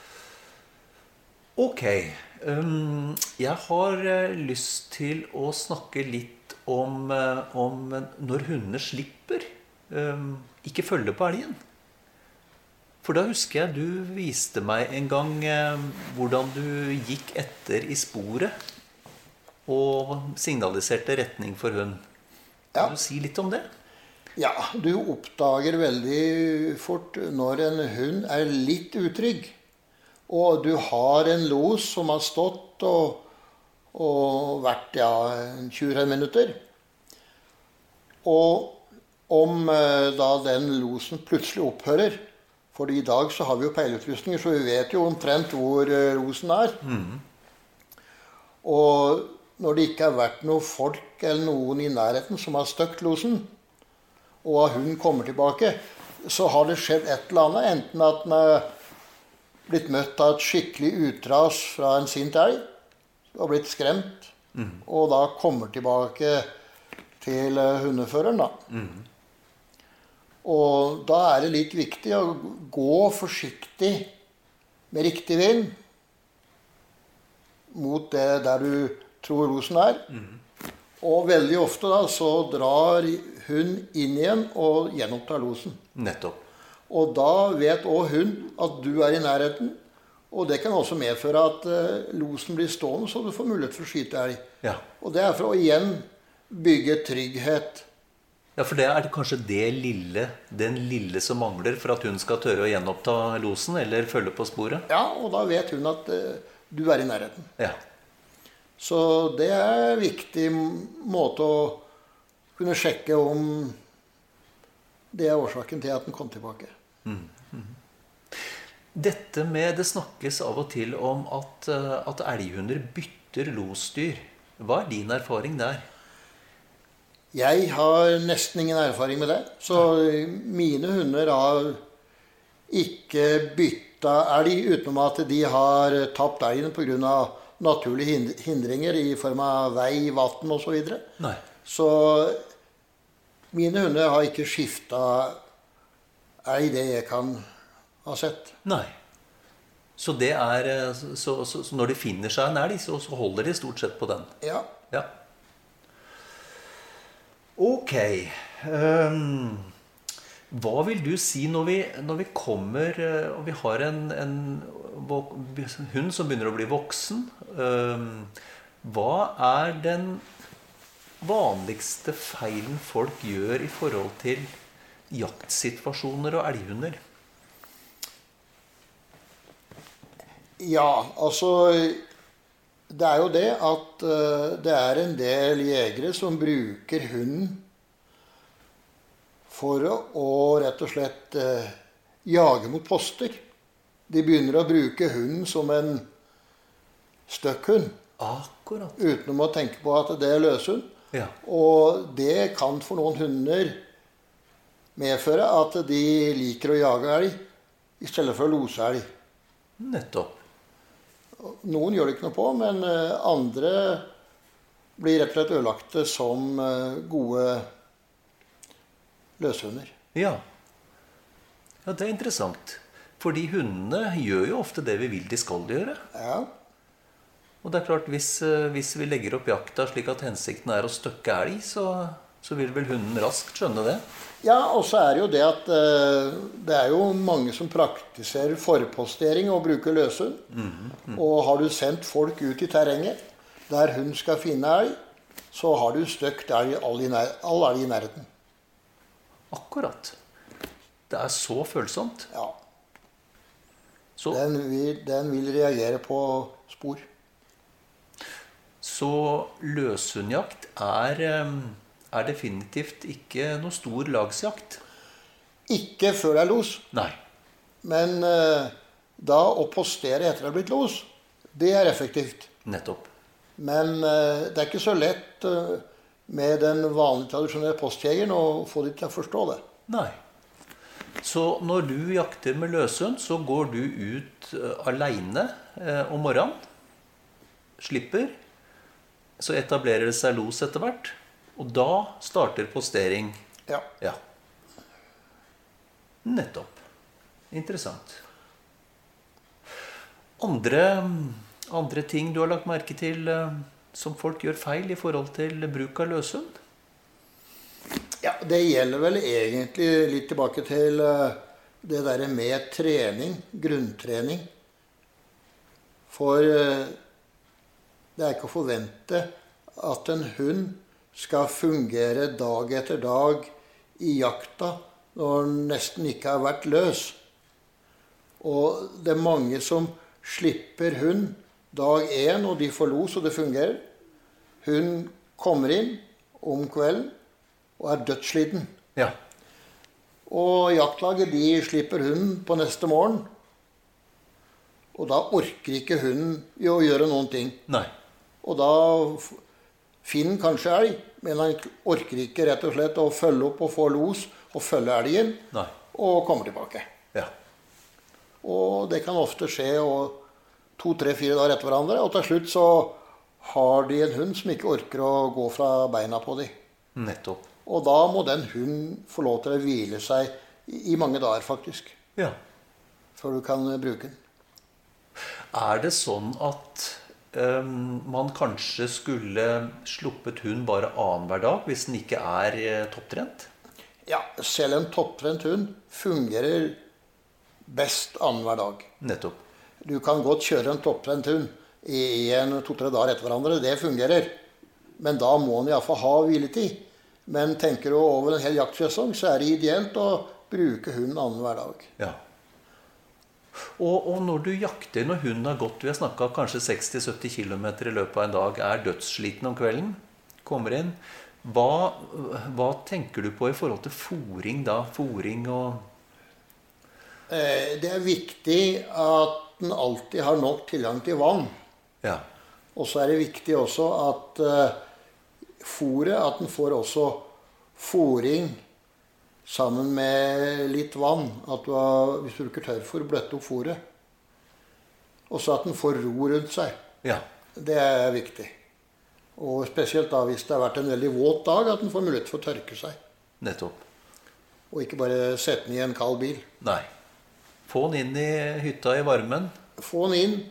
Ok. Um, jeg har lyst til å snakke litt om, om når hundene slipper um, ikke følge på elgen. For da husker jeg du viste meg en gang um, hvordan du gikk etter i sporet og signaliserte retning for hund. Ja. Kan du si litt om det? Ja, du oppdager veldig fort når en hund er litt utrygg og du har en los som har stått og, og vært ja, tjue minutter. Og om da den losen plutselig opphører, for i dag så har vi jo peilutrustninger, så vi vet jo omtrent hvor losen er. Mm. Og når det ikke har vært noen folk eller noen i nærheten som har støkt losen, og hunden kommer tilbake, så har det skjedd et eller annet, enten at den er blitt møtt av et skikkelig utras fra en sint elg, og blitt skremt, mm. og da kommer tilbake til hundeføreren da. Mm. Og da er det litt viktig å gå forsiktig med riktig vind mot det der du tror losen er. Mm. Og veldig ofte da så drar hund inn igjen og gjenopptar losen. Nettopp. Og da vet også hund at du er i nærheten, og det kan også medføre at uh, losen blir stående, så du får mulighet for å skyte elg. Ja. Og det er for å igjen bygge trygghet. Ja, for det er kanskje det lille, den lille som mangler for at hun skal tørre å gjenoppta losen, eller følge på sporet? Ja, og da vet hun at uh, du er i nærheten. Ja. Så det er en viktig måte å kunne sjekke om det er årsaken til at den kom tilbake. Mm. Mm. Dette med, det snakkes av og til om at, at elghunder bytter losdyr. Hva er din erfaring der? Jeg har nesten ingen erfaring med det. Så mine hunder har ikke bytta elg, utenom at de har tapt elgen på grunn av naturlige hindringer i form av vei, vatten og så videre. Nei. Så mine hunder har ikke skiftet elg det jeg kan ha sett. Nei. Så det er, så, så, så når de finner seg en elg, så, så holder de stort sett på den? Ja. Ja. Ok. Um, hva vil du si når vi, når vi kommer, og vi har en, en hund som begynner å bli voksen? Um, hva er den vanligste feilen folk gjør i forhold til jaktsituasjoner og elghunder? Ja, altså det er jo det at uh, det er en del jegere som bruker hunden for å, å rett og slett uh, jage mot poster. De begynner å bruke hunden som en støkkhund. Akkurat. Uten å tenke på at det er løshund. Ja. Og det kan for noen hunder medføre at de liker å jage elg i stedet for å lose elg. Nettopp. Noen gjør det ikke noe på, men andre blir rett og slett ødelagte som gode løshunder. Ja. Ja, det er interessant. Fordi hundene gjør jo ofte det vi vil de skal gjøre. Ja. Og det er klart, hvis, hvis vi legger opp jakta slik at hensikten er å støkke elg, så, så vil vel hunden raskt skjønne det. Ja, og så er det jo det at uh, det er jo mange som praktiserer forpostering og bruker løshund. Mm, mm. Og har du sendt folk ut i terrenget der hund skal finne elg, så har du støkt elg all, all elg i nærheten. Akkurat. Det er så følsomt. Ja. Så, den, vil, den vil reagere på spor. Så løshundjakt er, er definitivt ikke noe stor lagsjakt? Ikke før det er los. Nei. Men uh, da å postere etter det er blitt los, det er effektivt. Nettopp. Men uh, det er ikke så lett uh, med den vanlige tradisjonelle postjegeren å få de til å forstå det. Nei. Så når du jakter med løshund, så går du ut uh, alene uh, om morgenen, slipper, så etablerer det seg los etter hvert, og da starter postering. Ja. Ja. Nettopp. Interessant. Andre, andre ting du har lagt merke til uh, som folk gjør feil i forhold til bruk av løshund? Ja, det gjelder vel egentlig litt tilbake til uh, det der med trening, grunntrening. For uh, det er ikke å forvente at en hund skal fungere dag etter dag i jakta når den nesten ikke har vært løs. Og det er mange som slipper hund dag én, og de får los, og det fungerer. Hun kommer inn om kvelden og er dødssliten. Ja. Og jaktlaget, de slipper hunden på neste morgen. Og da orker ikke hunden å gjøre noen ting. Nei. Og da finner kanskje elg, men han orker ikke rett og slett å følge opp og få los og følge elgen. Nei. Og komme tilbake. Ja. Og det kan ofte skje og to, tre, fire dager etter hverandre. Og til slutt så har de en hund som ikke orker å gå fra beina på dem. Nettopp. Og da må den hunden få lov til å hvile seg i mange dager, faktisk. Ja. Før du kan bruke den. Er det sånn at um, man kanskje skulle sluppet hund bare annenhver dag hvis den ikke er uh, topptrent? Ja, selv en topptrent hund fungerer best annenhver dag. Nettopp. Du kan godt kjøre en topptrent hund i en to-tre dager etter hverandre. Det fungerer. Men da må den i hvert fall ha hviletid. Men tenker du over en hel jaktsesong, så er det ideelt å bruke hunden annenhver dag. Ja. Og, og når du jakter, når hunden har gått, vi har snakket kanskje seksti til sytti kilometer i løpet av en dag, er dødssliten om kvelden, kommer inn, hva, hva tenker du på i forhold til fôring da? Fôring og... Det er viktig at den alltid har nok tilgang til vann. Ja. Og så er det viktig også at uh, fôret, at den får også fôring sammen med litt vann. At du har, hvis du bruker tørrfôr, bløtte opp fôret. Og så at den får ro rundt seg. Ja. Det er viktig. Og spesielt da hvis det har vært en veldig våt dag, at den får mulighet for å tørke seg. Nettopp. Og ikke bare sette den i en kald bil. Nei. Få den inn i hytta i varmen. Få den inn,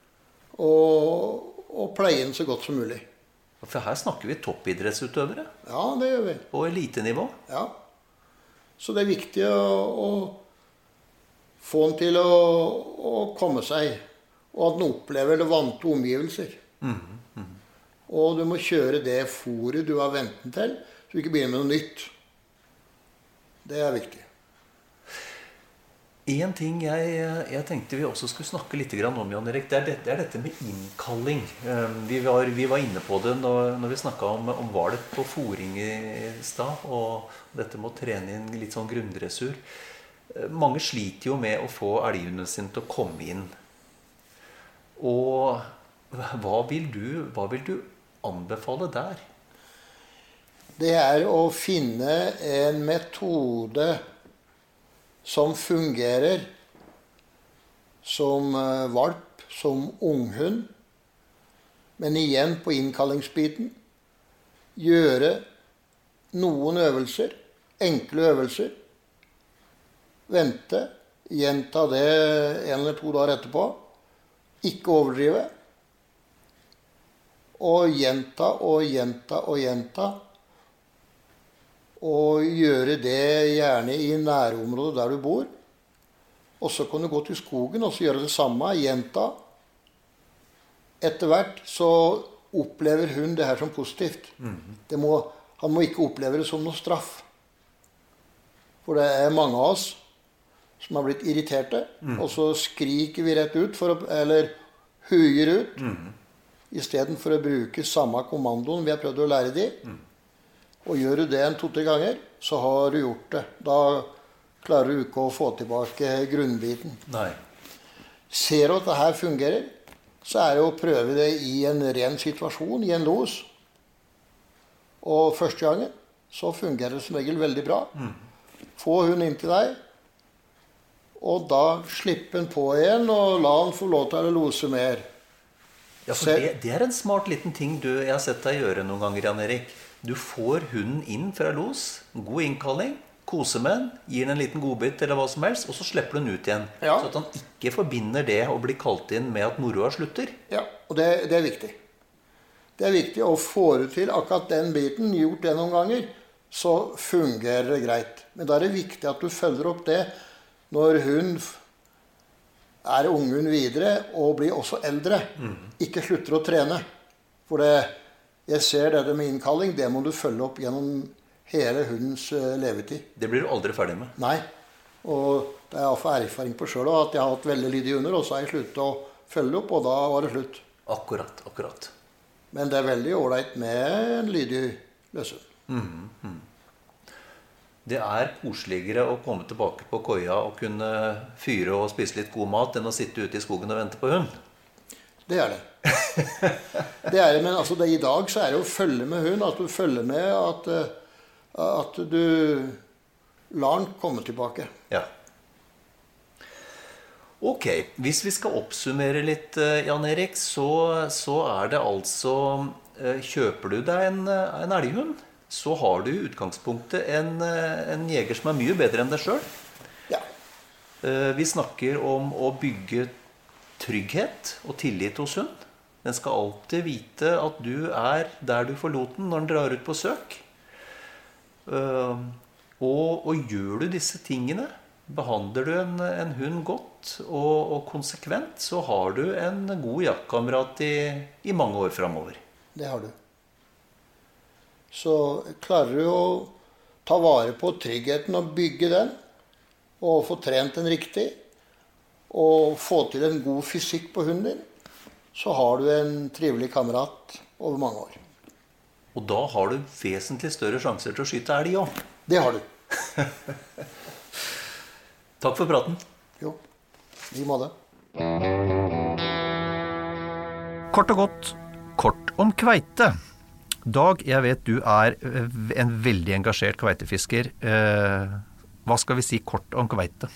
og, og pleie den så godt som mulig. For her snakker vi toppidrettsutøvere. Ja, det gjør vi. På elitenivå. Ja. Så det er viktig å, å få den til å, å komme seg, og at den opplever det vante omgivelser. Mm, mm. Og du må kjøre det fôret du har vent den til, så du ikke begynner med noe nytt. Det er viktig. En ting jeg, jeg tenkte vi også skulle snakke litt om, Jan Erik, det er, det, det er dette med innkalling. Vi var, vi var inne på det når, når vi snakket om, om var det på fôring i stad, og dette med å trene inn litt sånn grunndressur. Mange sliter jo med å få elghunden sin til å komme inn. Og hva vil du, hva vil du anbefale der? Det er å finne en metode som fungerer som valp, som unghund, men igjen på innkallingsbiten. Gjøre noen øvelser, enkle øvelser. Vente, gjenta det en eller to dager etterpå. Ikke overdrive. Og gjenta og gjenta og gjenta. Og gjøre det gjerne i nærområdet der du bor. Og så kan du gå til skogen og så gjøre det samme, gjenta. Etter hvert så opplever hun det her som positivt. Mm-hmm. Det må, han må ikke oppleve det som noe straff. For det er mange av oss som har blitt irriterte, mm. og så skriker vi rett ut, for å, eller huger ut, mm. i stedet for å bruke samme kommandoen vi har prøvd å lære de. Mm. Og gjør du det en to-tre ganger, så har du gjort det. Da klarer du ikke å få tilbake grunnbiten. Nei. Ser du at det her fungerer, så er det å prøve det i en ren situasjon, i en los. Og første gangen, så fungerer det som regel veldig bra. Mm. Få hun inn til deg, og da slippe den på igjen, og la den få lov til å lose mer. Ja, for det, det er en smart liten ting du, jeg har sett deg gjøre noen ganger, Jan Erik. Du får hunden inn fra los, god innkalling, kose med den, gir den en liten godbit eller hva som helst, og så slipper du den ut igjen. Ja. Så at han ikke forbinder det å bli kalt inn med at moroa slutter. Ja, og det, det er viktig. Det er viktig å få det til akkurat den biten, gjort det noen ganger, så fungerer det greit. Men da er det viktig at du følger opp det når hun er ungen videre og blir også eldre. Mm. Ikke slutter å trene. For det, jeg ser det med innkalling, det må du følge opp gjennom hele hundens levetid. Det blir du aldri ferdig med? Nei. Og det er jeg fått erfaring på selv, at jeg har hatt veldig lydige hunder, og så har jeg sluttet å følge opp, og da var det slutt. Akkurat, akkurat. Men det er veldig ordentlig med en lydig løshund. Mm, mm. Det er koseligere å komme tilbake på koia og kunne fyre og spise litt god mat enn å sitte ute i skogen og vente på hund. Det er det. Det er det, men altså det, i dag så er det å følge med hund, at du følger med at, at du lar den komme tilbake. Ja. Ok, hvis vi skal oppsummere litt, Jan Erik, så, så er det altså, kjøper du deg en, en elghund, så har du i utgangspunktet en, en jeger som er mye bedre enn deg selv. Ja. Vi snakker om å bygge trygghet og tillit hos hund. Den skal alltid vite at du er der du forlot den når den drar ut på søk. Og, og gjør du disse tingene, behandler du en, en hund godt og, og konsekvent, så har du en god jaktkamerat i, i mange år fremover. Det har du. Så klarer du å ta vare på tryggheten og bygge den, og få trent den riktig, og få til en god fysikk på hunden din, så har du en trivelig kamerat over mange år. Og da har du vesentlig større sjanser til å skyte elg også. Det har du. Takk for praten. Jo, i måte. Kort og godt, kort om kveite. Dag, jeg vet du er en veldig engasjert kveitefisker. Hva skal vi si kort om kveite?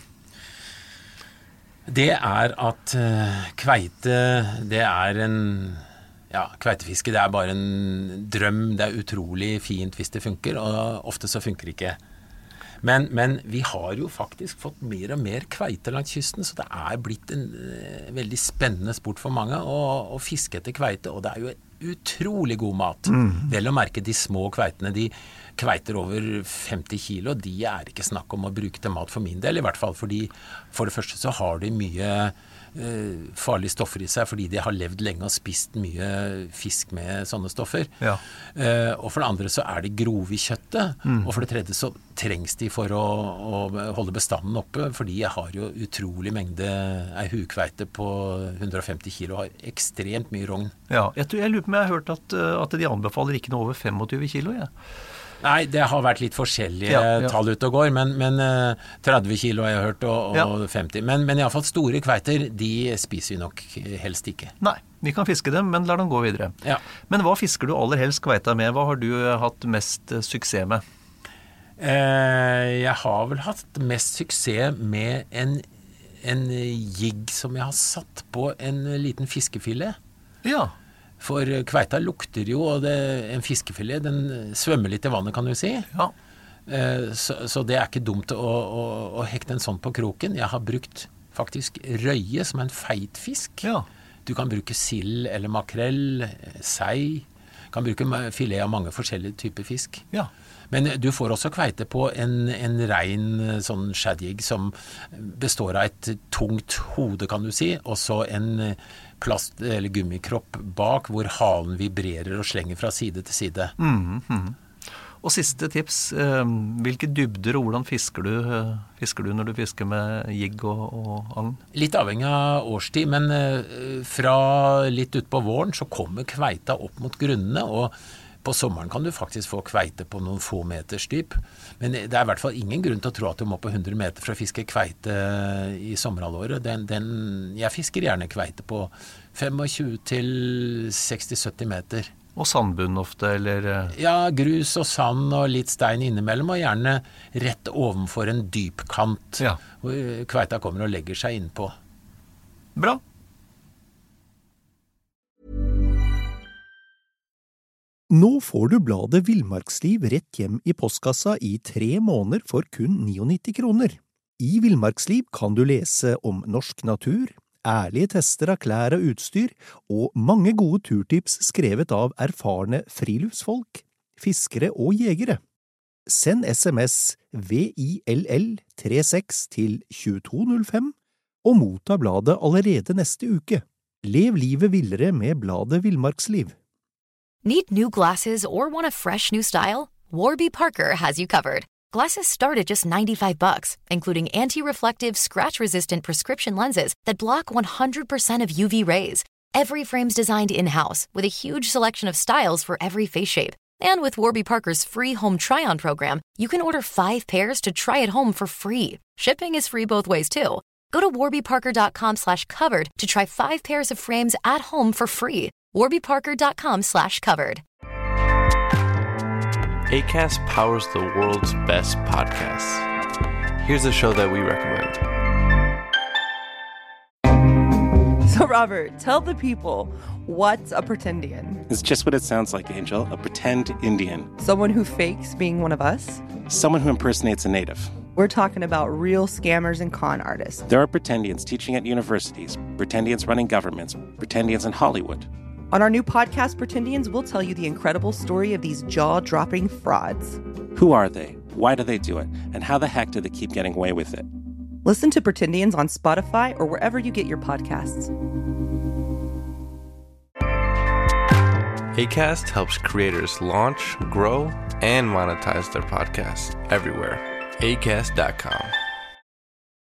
Det er at uh, kveite, det er en, ja, kveitefiske, det er bare en drøm, det er utrolig fint hvis det funker, og ofte så funker det ikke. Men, men vi har jo faktisk fått mer og mer kveite langs kysten, så det er blitt en uh, veldig spennende sport for mange å, å fiske etter kveite, og det er jo utrolig god mat. Mm. Vel å merke de små kveitene, de kveiter over femti kilo, de er ikke snakk om å bruke til mat for min del, i hvert fall fordi for det første så har de mye uh, farlige stoffer i seg, fordi de har levd lenge og spist mye fisk med sånne stoffer. Ja. Uh, og for det andre så er de grove i kjøttet, mm. og for det tredje så trengs de for å, å holde bestanden oppe, fordi jeg har jo utrolig mengde ei hukveite på hundre og femti kilo, har ekstremt mye rogn. Ja, jeg, tror, jeg lurer på om jeg har hørt at, at de anbefaler ikke noe over tjuefem kilo, ja. Nei, det har vært litt forskjellige ja, ja. tall ute og går, men, men tretti kilo har jeg hørt, og, og ja. femti. Men, men i alle fall store kveiter, de spiser vi nok helst ikke. Nei, vi kan fiske dem, men lar dem gå videre. Ja. Men hva fisker du aller helst kveita med? Hva har du hatt mest suksess med? Eh, jeg har vel hatt mest suksess med en, en jigg som jeg har satt på en liten fiskefilet. Ja. For kveita lukter jo, og det, en fiskefilet, den svømmer litt i vannet, kan du si. Ja. Eh, så, så det er ikke dumt å, å, å hekte en sånn på kroken. Jeg har brukt faktisk røye som en feit fisk. Ja. Du kan bruke sild eller makrell, sei. Kan bruke filet av mange forskjellige typer fisk. Ja. Men du får også kveite på en, en rein sånn shadjig som består av et tungt hode, kan du si, og så en plast- eller gummikropp bak, hvor halen vibrerer og slenger fra side til side. Mm, mm. Og siste tips, hvilke dybder og hvordan fisker du, fisker du når du fisker med jigg og, og agn? Litt avhengig av årstid, men fra litt ut på våren så kommer kveita opp mot grunnene, og på sommeren kan du faktisk få kveite på noen få meters dyp, men det er i hvert fall ingen grunn til å tro at du må på hundre meter for å fiske kveite i sommerhalvåret. Den, den, jeg fisker gjerne kveite på tjuefem til seksti til sytti meter. Og sandbunn ofte, eller? Ja, grus og sand og litt stein innimellom, og gjerne rett ovenfor en dyp kant, ja. Hvor kveita kommer og legger seg innpå. Bra. Nå får du bladet Villmarksliv rett hjem i postkassa i tre måneder for kun nittini kroner. I Villmarksliv kan du lese om norsk natur, ærlige tester av klær og utstyr, og mange gode turtips skrevet av erfarne friluftsfolk, fiskere og jegere. Send sms V I L L trettiseks til tjueto null fem og motta bladet allerede neste uke. Lev livet villere med bladet Villmarksliv. Need new glasses or want a fresh new style? Warby Parker has you covered. Glasses start at just ninety-five bucks, including anti-reflective, scratch-resistant prescription lenses that block one hundred percent of U V rays. Every frame's designed in-house with a huge selection of styles for every face shape. And with Warby Parker's free home try-on program, you can order five pairs to try at home for free. Shipping is free both ways, too. Go to warbyparker.com slash covered to try five pairs of frames at home for free. warbyparker.com slash covered. Acast powers the world's best podcasts. Here's a show that we recommend. So, Robert, tell the people, what's a pretendian? It's just what it sounds like, Angel. A pretend Indian. Someone who fakes being one of us? Someone who impersonates a native. We're talking about real scammers and con artists. There are pretendians teaching at universities, pretendians running governments, pretendians in Hollywood. On our new podcast, Pretendians, we'll tell you the incredible story of these jaw-dropping frauds. Who are they? Why do they do it? And how the heck do they keep getting away with it? Listen to Pretendians on Spotify or wherever you get your podcasts. Acast helps creators launch, grow, and monetize their podcasts everywhere. Acast dot com.